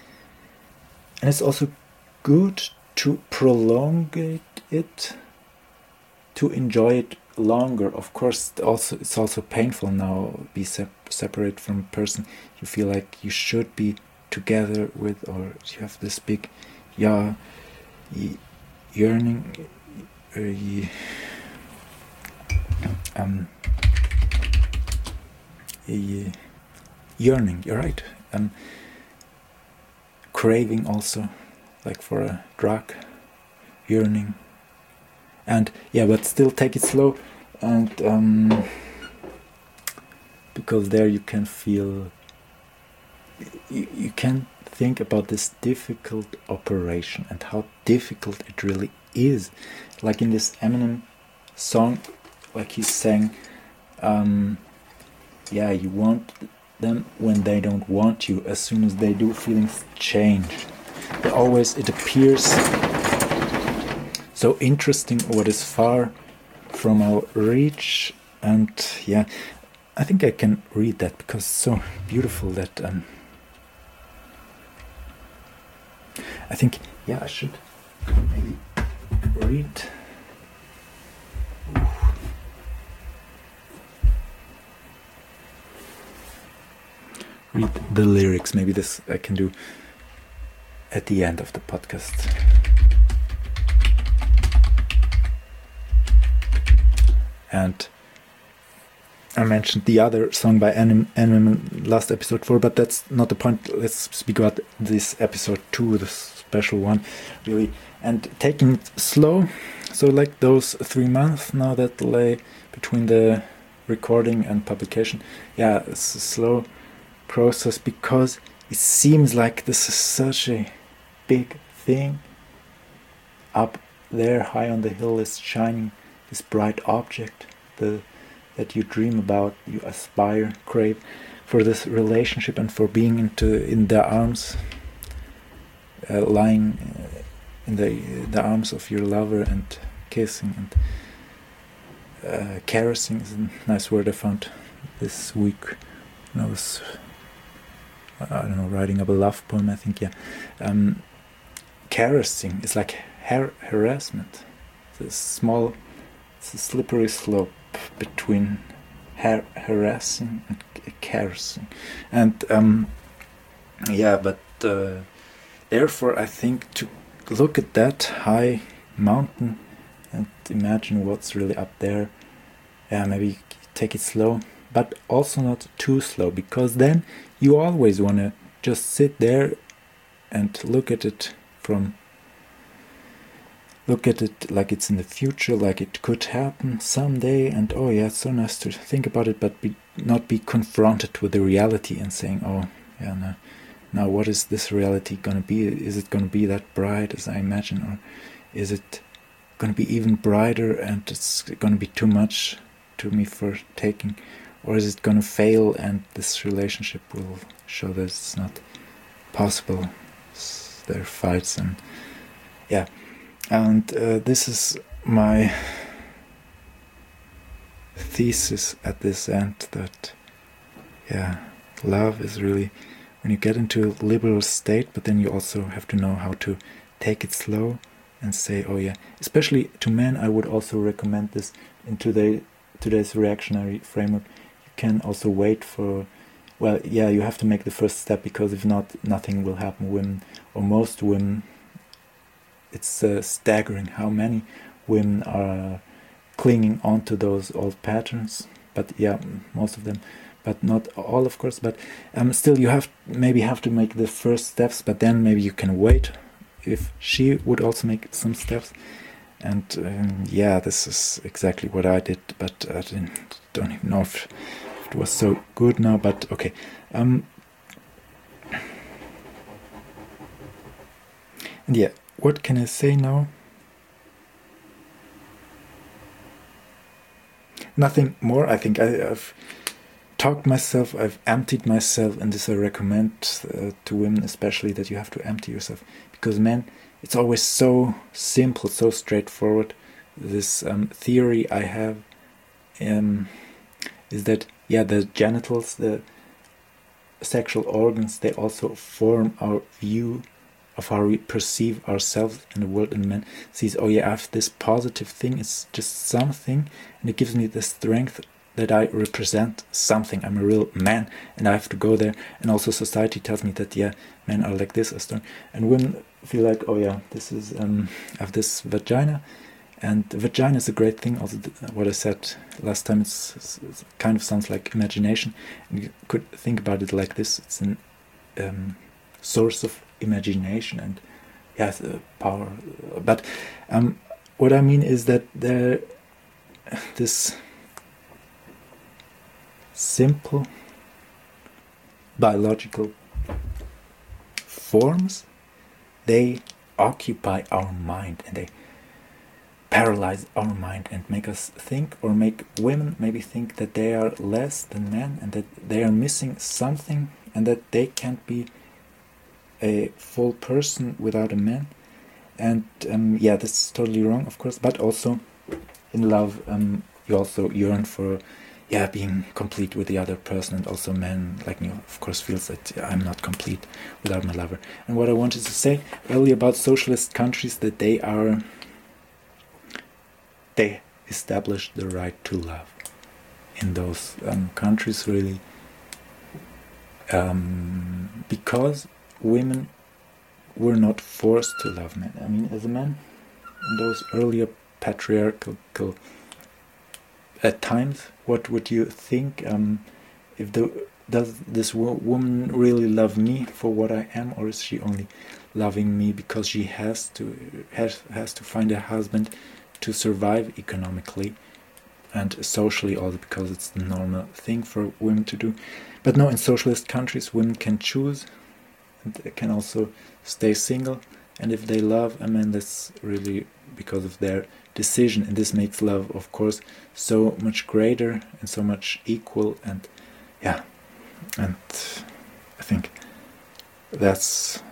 and it's also good to prolong it, to enjoy it longer. Of course, it's also painful now, be separate from a person you feel like you should be together with, or you have this big yearning, yearning, you're right, craving also, like for a drug, yearning. And yeah, but still take it slow, and because there you can feel, you can think about this difficult operation and how difficult it really is. Like in this Eminem song, like he's saying, yeah, you want them when they don't want you. As soon as they do, feelings change. It appears so interesting what is far from our reach. And yeah, I think I can read that, because it's so beautiful that I think, yeah, I should maybe read the lyrics. Maybe this I can do at the end of the podcast. And I mentioned the other song by Eminem last episode 4, but that's not the point. Let's speak about this episode 2, the special one, really. And taking it slow, so like those 3 months now that lay between the recording and publication, yeah, it's a slow process, because it seems like this is such a big thing. Up there, high on the hill, is shining this bright object, that you dream about, you aspire, crave for this relationship, and for being in their arms, lying in the arms of your lover, and kissing and caressing is a nice word I found this week when I was, writing up a love poem, I think, yeah. Caressing is like harassment. It's a slippery slope between harassing and caressing. And therefore I think to look at that high mountain and imagine what's really up there, maybe take it slow, but also not too slow, because then you always want to just sit there and look at it like it's in the future, like it could happen someday, and oh yeah, it's so nice to think about it, but not be confronted with the reality and saying, oh yeah, no, now what is this reality going to be? Is it going to be that bright as I imagine, or is it going to be even brighter and it's going to be too much to me for taking, or is it going to fail and this relationship will show that it's not possible? There are fights and this is my thesis at this end, that love is really when you get into a liberal state, but then you also have to know how to take it slow and say, especially to men, I would also recommend this in today's reactionary framework. You can also wait for, you have to make the first step, because if not, nothing will happen. Women, or most women, it's staggering how many women are clinging on to those old patterns. But most of them, but not all, of course. But still, you have to make the first steps, but then maybe you can wait if she would also make some steps. And this is exactly what I did, but I don't even know if it was so good now, but okay. And what can I say now? Nothing more. I think I've talked myself, I've emptied myself, and this I recommend to women especially, that you have to empty yourself, because men, it's always so simple, so straightforward. This theory I have is that the genitals, the sexual organs, they also form our view of how we perceive ourselves in the world. And men sees, I have this positive thing, it's just something, and it gives me the strength that I represent something. I'm a real man, and I have to go there. And also society tells me that men are like this, and women feel like, this is I have this vagina, and the vagina is a great thing. Also, what I said last time, it's kind of sounds like imagination, and you could think about it like this: it's an source of imagination and power. But what I mean is that this simple biological forms, they occupy our mind, and they paralyze our mind and make us think, or make women maybe think, that they are less than men, and that they are missing something, and that they can't be a full person without a man. And this is totally wrong, of course. But also in love, you also yearn for being complete with the other person. And also men like me, of course, feels that I'm not complete without my lover. And what I wanted to say earlier about socialist countries, that they established the right to love in those countries, really, because women were not forced to love men. I mean, as a man, in those earlier patriarchal at times, what would you think? Does this woman really love me for what I am, or is she only loving me because she has to find a husband to survive economically and socially, also because it's the normal thing for women to do? But no, in socialist countries, women can choose. And they can also stay single, and if they love a man, that's really because of their decision, and this makes love, of course, so much greater and so much equal. And and I think that's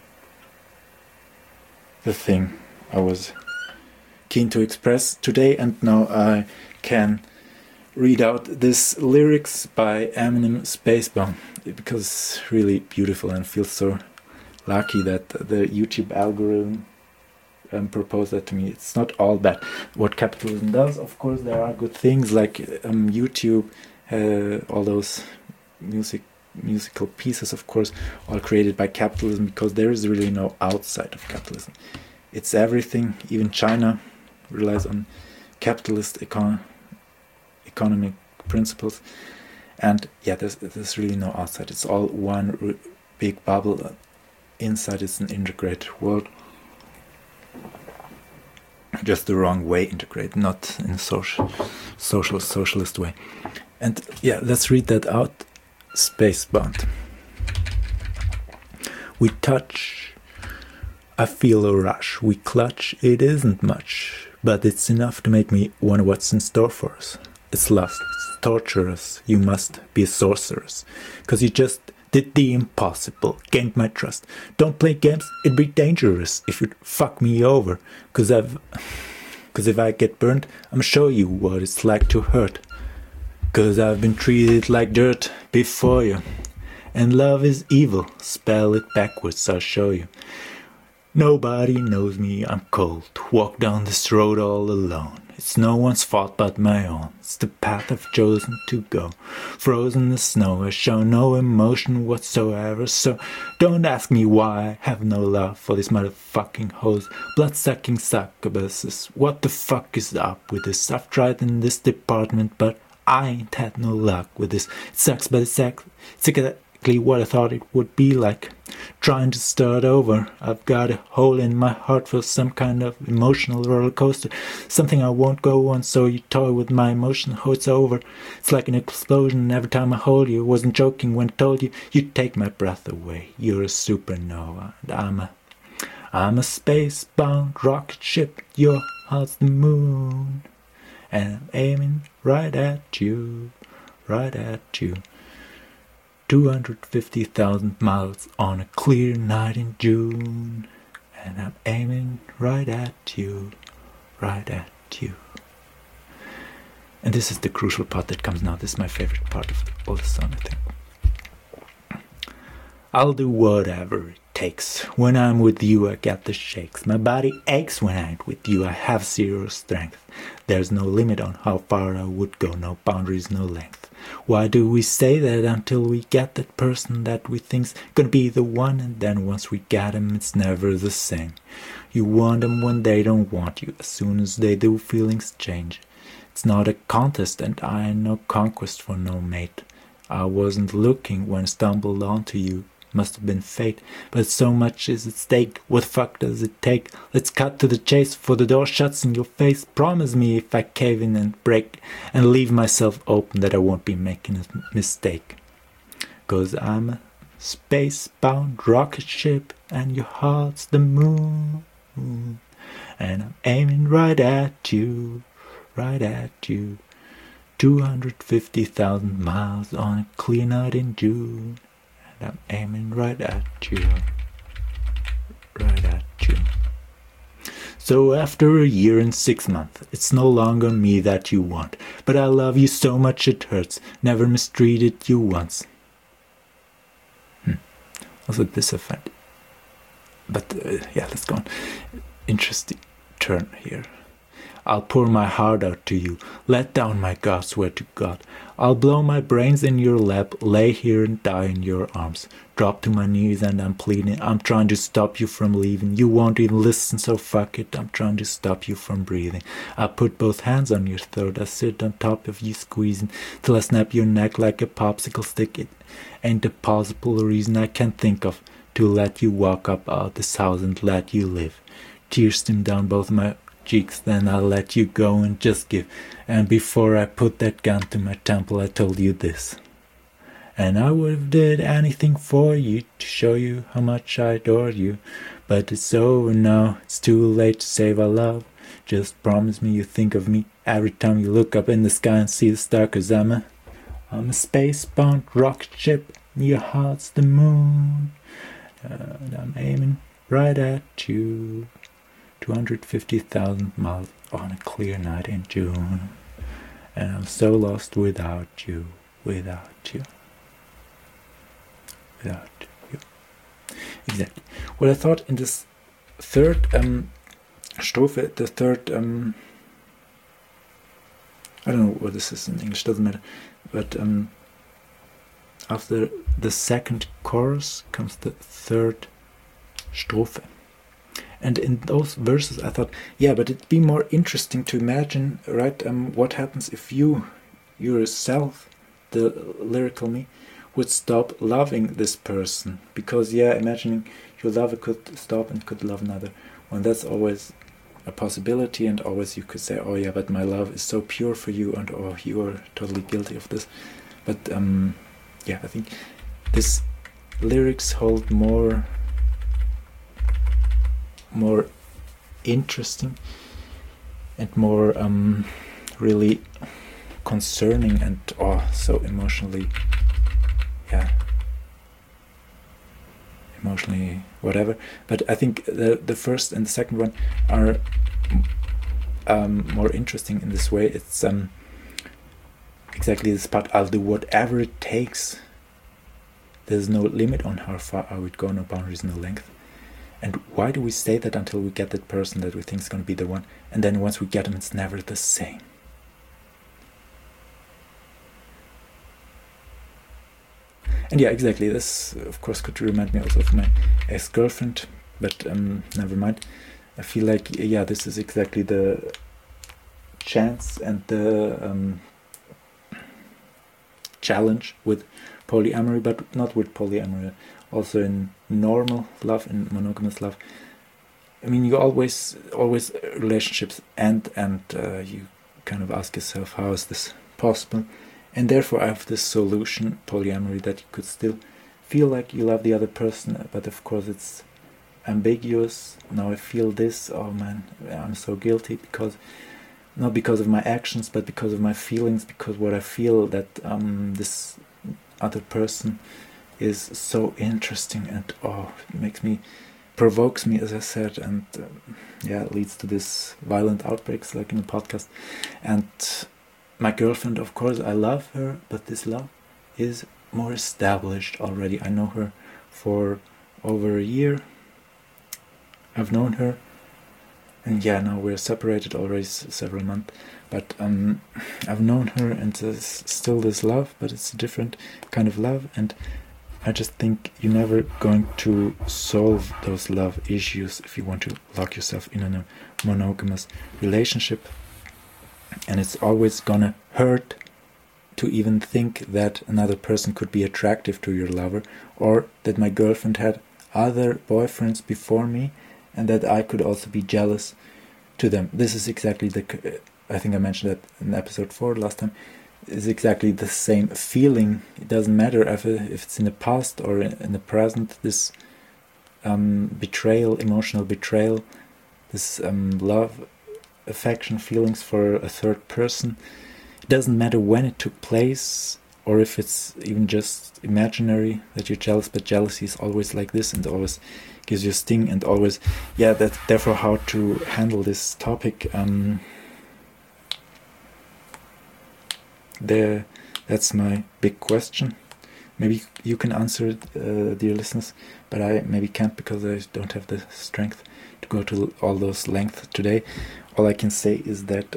the thing I was keen to express today. And now I can read out this lyrics by Eminem, Spacebound, because it's really beautiful, and feels so lucky that the YouTube algorithm proposed that to me. It's not all bad what capitalism does. Of course, there are good things, like YouTube, all those musical pieces, of course, all created by capitalism, because there is really no outside of capitalism. It's everything. Even China relies on capitalist economic principles, and there's really no outside. It's all one big bubble. Inside is an integrated world, just the wrong way integrated, not in a socialist way. And let's read that out. Spacebound. We touch, I feel a rush. We clutch, it isn't much, but it's enough to make me wonder what's in store for us. It's lust, it's torturous, you must be a sorceress, 'cause you just did the impossible, gained my trust. Don't play games, it'd be dangerous if you'd fuck me over, 'cause if I get burnt, I'm show you what it's like to hurt. 'Cause I've been treated like dirt before you, and love is evil, spell it backwards, I'll show you. Nobody knows me, I'm cold, walk down this road all alone. It's no one's fault but my own, it's the path I've chosen to go. Frozen in the snow, I show no emotion whatsoever, so don't ask me why I have no love for these motherfucking hoes. Blood-sucking succubuses, what the fuck is up with this? I've tried in this department, but I ain't had no luck with this. It sucks, but it's exactly what I thought it would be like. Trying to start over, I've got a hole in my heart for some kind of emotional roller coaster. Something I won't go on, so you toy with my emotion, oh it's over. It's like an explosion every time I hold you. Wasn't joking when I told you, you'd take my breath away. You're a supernova, and I'm a space-bound rocket ship. Your heart's the moon, and I'm aiming right at you, right at you. 250,000 miles on a clear night in June, and I'm aiming right at you, right at you. And this is the crucial part that comes now. This is my favorite part of all the song, I think. I'll do whatever it takes. When I'm with you, I get the shakes. My body aches when I'm with you. I have zero strength. There's no limit on how far I would go. No boundaries, no length. Why do we say that until we get that person that we think's gonna be the one, and then once we get him, it's never the same. You want them when they don't want you. As soon as they do, feelings change. It's not a contest, and I ain't no conquest for no mate. I wasn't looking when I stumbled onto you. Must have been fate, but so much is at stake. What the fuck does it take? Let's cut to the chase, for the door shuts in your face. Promise me if I cave in and break and leave myself open that I won't be making a mistake. 'Cause I'm a space-bound rocket ship, and your heart's the moon, and I'm aiming right at you, right at you. 250,000 miles on a clear night in June, and I'm aiming right at you, right at you. So after a year and 6 months, it's no longer me that you want, but I love you so much it hurts, never mistreated you once. Also this offended. But yeah, let's go on. Interesting turn here. I'll pour my heart out to you, let down my guard, swear to God. I'll blow my brains in your lap, lay here and die in your arms. Drop to my knees and I'm pleading, I'm trying to stop you from leaving. You won't even listen, so fuck it, I'm trying to stop you from breathing. I put both hands on your throat, I sit on top of you squeezing, till I snap your neck like a popsicle stick. It ain't a possible reason I can think of to let you walk up out this house and let you live. Tears stream down both my cheeks, then I'll let you go and just give. And before I put that gun to my temple, I told you this. And I would have did anything for you to show you how much I adore you. But it's over now, it's too late to save our love. Just promise me you think of me every time you look up in the sky and see the star, 'cause I'm a space-bound rocket ship, and your heart's the moon. And I'm aiming right at you. 250,000 miles on a clear night in June, and I'm so lost without you, without you, without you. Exactly. What I thought in this third strophe, the third, I don't know what this is in English, doesn't matter, but after the second chorus comes the third strophe. And in those verses I thought, yeah, but it'd be more interesting to imagine, right, what happens if you yourself, the lyrical me, would stop loving this person. Because, yeah, imagining your lover could stop and could love another one, that's always a possibility, and always you could say, oh yeah, but my love is so pure for you, and oh, you are totally guilty of this. But, yeah, I think this lyrics hold more more interesting and more really concerning and so emotionally whatever. But I think the first and the second one are more interesting in this way. It's exactly this part: I'll do whatever it takes. There's no limit on how far I would go, no boundaries, no length. And why do we say that until we get that person that we think is going to be the one, and then once we get them, it's never the same? And yeah, exactly, this of course could remind me also of my ex-girlfriend, but never mind. I feel like, yeah, this is exactly the chance and the challenge with polyamory, but not with polyamory, also in normal love, in monogamous love. I mean, you always relationships end, and you kind of ask yourself, how is this possible? And therefore I have this solution, polyamory, that you could still feel like you love the other person, but of course it's ambiguous. Now I feel this, oh man, I'm so guilty, because not because of my actions, but because of my feelings, because what I feel that this other person is so interesting, and it provokes me, as I said, and it leads to this violent outbreaks like in the podcast. And my girlfriend, of course, I love her, but this love is more established already. I know her for over a year. I've known her, and now we're separated already several months, but I've known her, and there's still this love, but it's a different kind of love. And I just think you're never going to solve those love issues if you want to lock yourself in a monogamous relationship. And it's always gonna hurt to even think that another person could be attractive to your lover, or that my girlfriend had other boyfriends before me, and that I could also be jealous to them. This is exactly I think I mentioned that in episode 4 last time, is exactly the same feeling. It doesn't matter if it's in the past or in the present, this betrayal, emotional betrayal, this love, affection, feelings for a third person. It doesn't matter when it took place, or if it's even just imaginary that you're jealous, but jealousy is always like this, and always gives you a sting, and always, therefore how to handle this topic. That's my big question. Maybe you can answer it, dear listeners, but I maybe can't, because I don't have the strength to go to all those lengths today. All I can say is that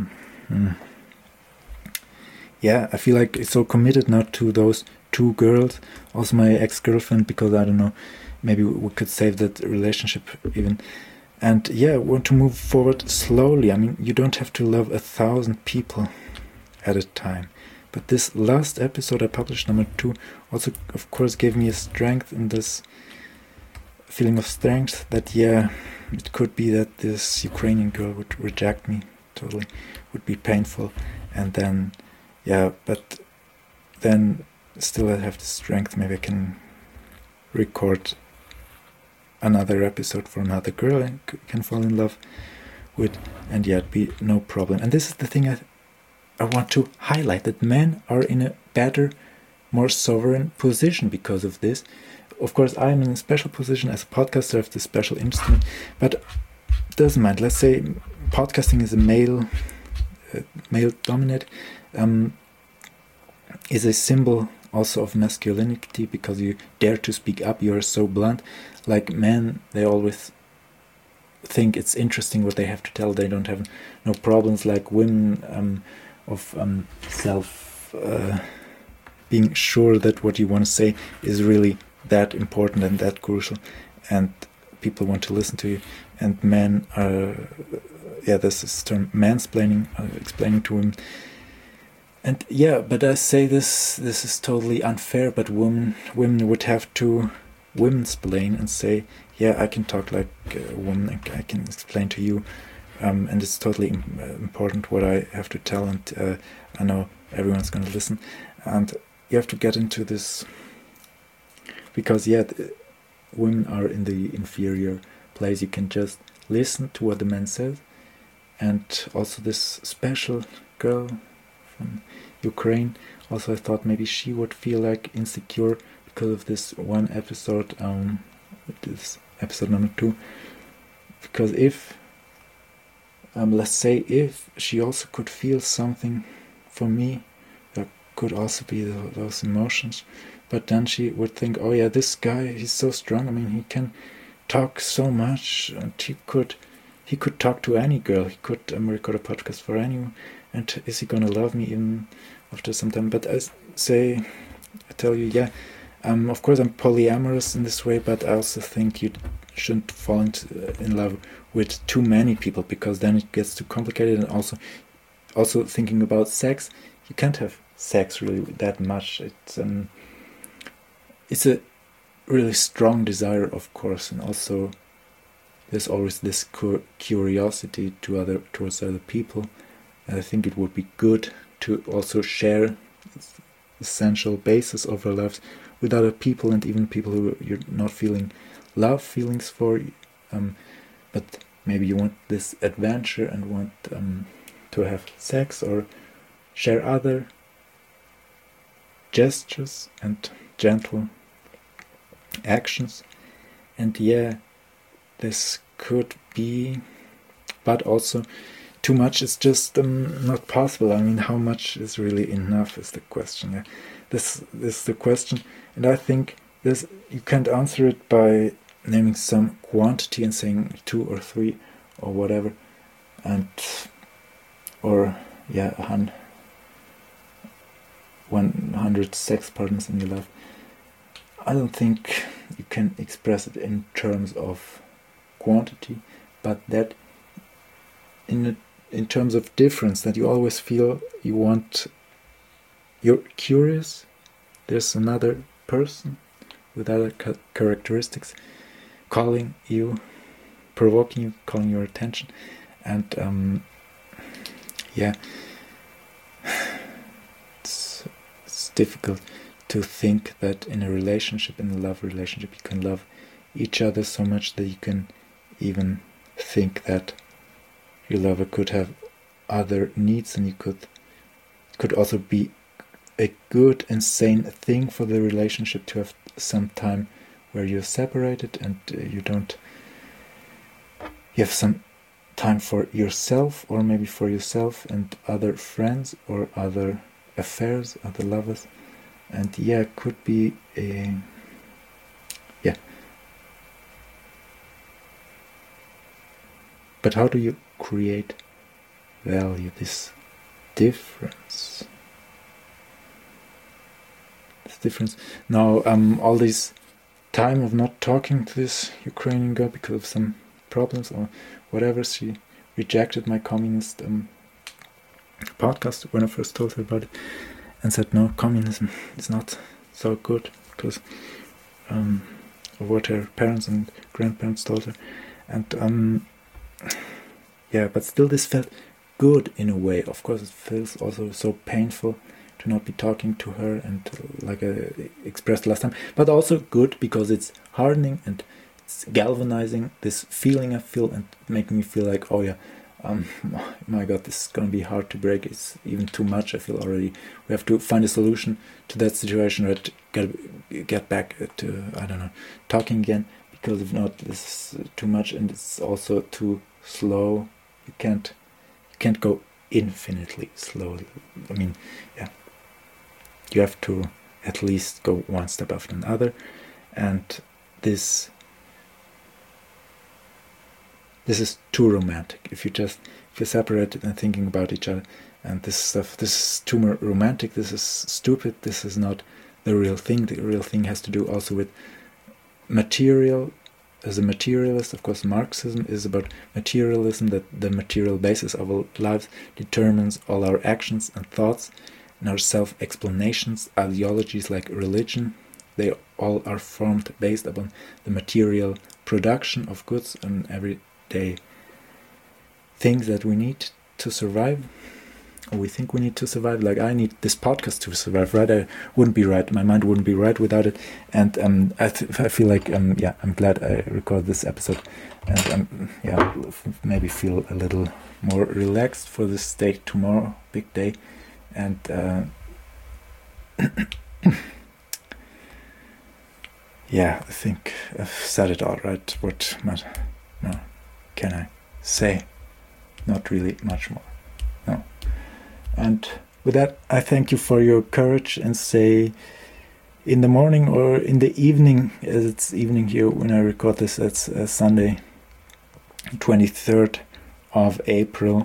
I feel like it's so committed now to those two girls, also my ex-girlfriend, because I don't know, maybe we could save that relationship even. And want to move forward slowly. I mean, you don't have to love 1,000 people at a time. But this last episode I published, number 2, also of course gave me a strength, in this feeling of strength, that it could be that this Ukrainian girl would reject me totally, would be painful, and then but then still I have the strength. Maybe I can record another episode for another girl I can fall in love with, and it'd be no problem. And this is the thing I want to highlight, that men are in a better, more sovereign position because of this. Of course, I'm in a special position as a podcaster. I have this special instrument, but it doesn't matter. Let's say podcasting is a male-dominated, is a symbol also of masculinity, because you dare to speak up. You are so blunt. Like men, they always think it's interesting what they have to tell. They don't have no problems like women. Of self being sure that what you want to say is really that important and that crucial, and people want to listen to you. And men are, there's this term mansplaining, explaining to women. And but I say this is totally unfair, but women would have to women-splain and say, I can talk like a woman, I can explain to you. And it's totally important what I have to tell, and I know everyone's going to listen, and you have to get into this, because women are in the inferior place. You can just listen to what the man says. And also this special girl from Ukraine, also I thought maybe she would feel like insecure because of this one episode, this episode number 2. Because if, let's say, if she also could feel something for me, there could also be those emotions, but then she would think, oh yeah, this guy, he's so strong, I mean, he can talk so much, and he could talk to any girl, he could record a podcast for anyone, and is he gonna love me even after some time? But I tell you, yeah, of course I'm polyamorous in this way, but I also think you shouldn't fall in love with too many people, because then it gets too complicated. And also thinking about sex, you can't have sex really that much. It's a really strong desire, of course, and also there's always this curiosity towards other people. And I think it would be good to also share essential basis of our lives with other people, and even people who you're not feeling love feelings for, but maybe you want this adventure and want to have sex or share other gestures and gentle actions. And yeah, this could be, but also too much is just not possible. I mean, how much is really enough is the question. Yeah? This is the question, and I think you can't answer it by naming some quantity and saying 2 or 3 or whatever, or 100 sex partners in your life. I don't think you can express it in terms of quantity, but that in terms of difference, that you always feel you're curious, there's another person with other characteristics calling you, provoking you, calling your attention. And it's difficult to think that in a relationship, in a love relationship, you can love each other so much that you can even think that your lover could have other needs, and you could also be a good and sane thing for the relationship to have some time where you're separated and you have some time for yourself, or maybe for yourself and other friends or other affairs, other lovers. And it could be but how do you create value, this difference? Now, all this time of not talking to this Ukrainian girl because of some problems or whatever, she rejected my communist podcast when I first told her about it, and said no, communism is not so good because of what her parents and grandparents told her. And but still this felt good in a way. Of course, it feels also so painful to not be talking to her, and like I expressed last time, but also good because it's hardening and it's galvanizing this feeling I feel, and making me feel like, my God, this is gonna be hard to break. It's even too much, I feel already. We have to find a solution to that situation, or get back to, talking again, because if not, this is too much, and it's also too slow. You can't go infinitely slowly. I mean, you have to at least go one step after another, and this is too romantic. If you're separated and thinking about each other and this stuff, this is too romantic. This is stupid. This is not the real thing. The real thing has to do also with material. As a materialist, of course, Marxism is about materialism, that the material basis of our lives determines all our actions and thoughts and our self-explanations. Ideologies like religion, they all are formed based upon the material production of goods and everyday things that we need to survive. we think we need to survive. Like, I need this podcast to survive, right? I wouldn't be right. My mind wouldn't be right without it. And I feel like, I'm glad I recorded this episode. And maybe feel a little more relaxed for this day tomorrow, big day. And I think I've said it all, right? What more can I say? Not really much more. No. And with that, I thank you for your courage, and say, in the morning or in the evening, as it's evening here when I record this, it's Sunday, 23rd of April.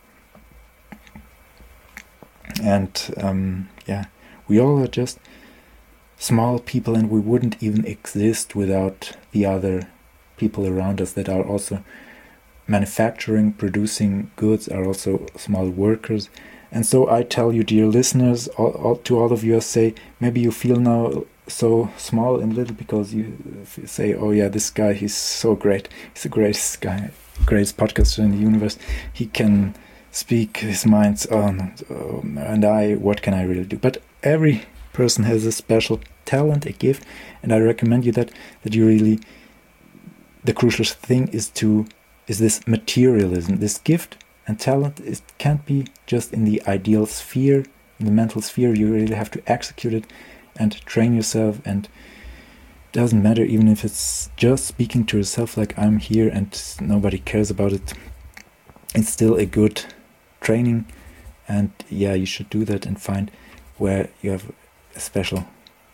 And we all are just small people, and we wouldn't even exist without the other people around us that are also manufacturing, producing goods, are also small workers. And so I tell you, dear listeners, to all of you, I say, maybe you feel now so small and little because you say, oh yeah, this guy, he's so great, he's the greatest guy, greatest podcaster in the universe, he can speak his minds on, and what can I really do? But every person has a special talent, a gift, and I recommend you that you really, the crucial thing is this materialism, this gift and talent. It can't be just in the ideal sphere, in the mental sphere. You really have to execute it and train yourself, and it doesn't matter even if it's just speaking to yourself like I'm here and nobody cares about it. It's still a good training, and you should do that and find where you have a special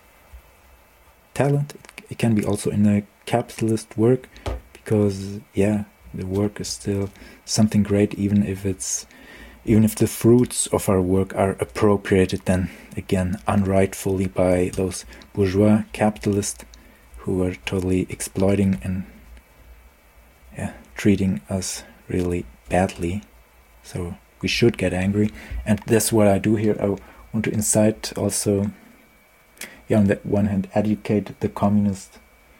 talent. It can be also in a capitalist work, because the work is still something great, even if the fruits of our work are appropriated then again unrightfully by those bourgeois capitalists who are totally exploiting and treating us really badly. So we should get angry, and that's what I do here. I want to incite also, on the one hand, educate the communist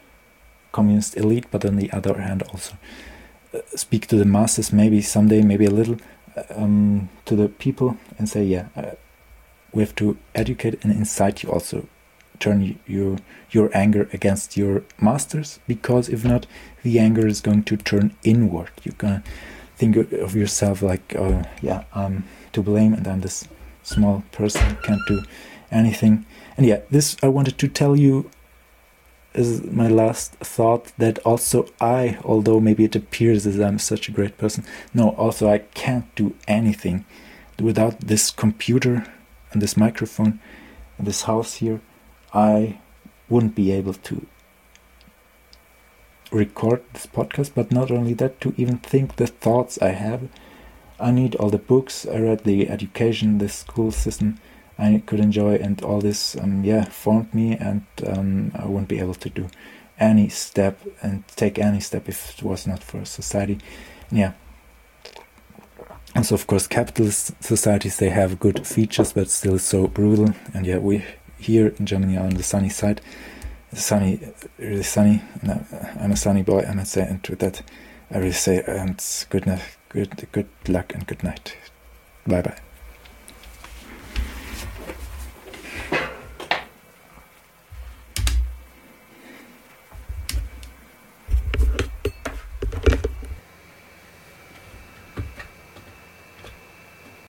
elite, but on the other hand also speak to the masses, maybe someday, maybe a little, to the people, and say, we have to educate and incite you also. Turn your anger against your masters, because if not, the anger is going to turn inward. You're gonna think of yourself like, I'm to blame, and I'm this small person who can't do anything. And this I wanted to tell you is my last thought, that also I, although maybe it appears as I'm such a great person, also I can't do anything without this computer and this microphone and this house here. I wouldn't be able to record this podcast, but not only that, to even think the thoughts I have. I need all the books I read, the education, the school system I could enjoy, and all this formed me, and I wouldn't be able to do any step and take any step if it was not for society. And so of course capitalist societies, they have good features, but still so brutal. And we here in Germany are on the sunny side, really sunny. I'm a sunny boy, I might say, and with that I really say, and good luck and good night. Bye bye.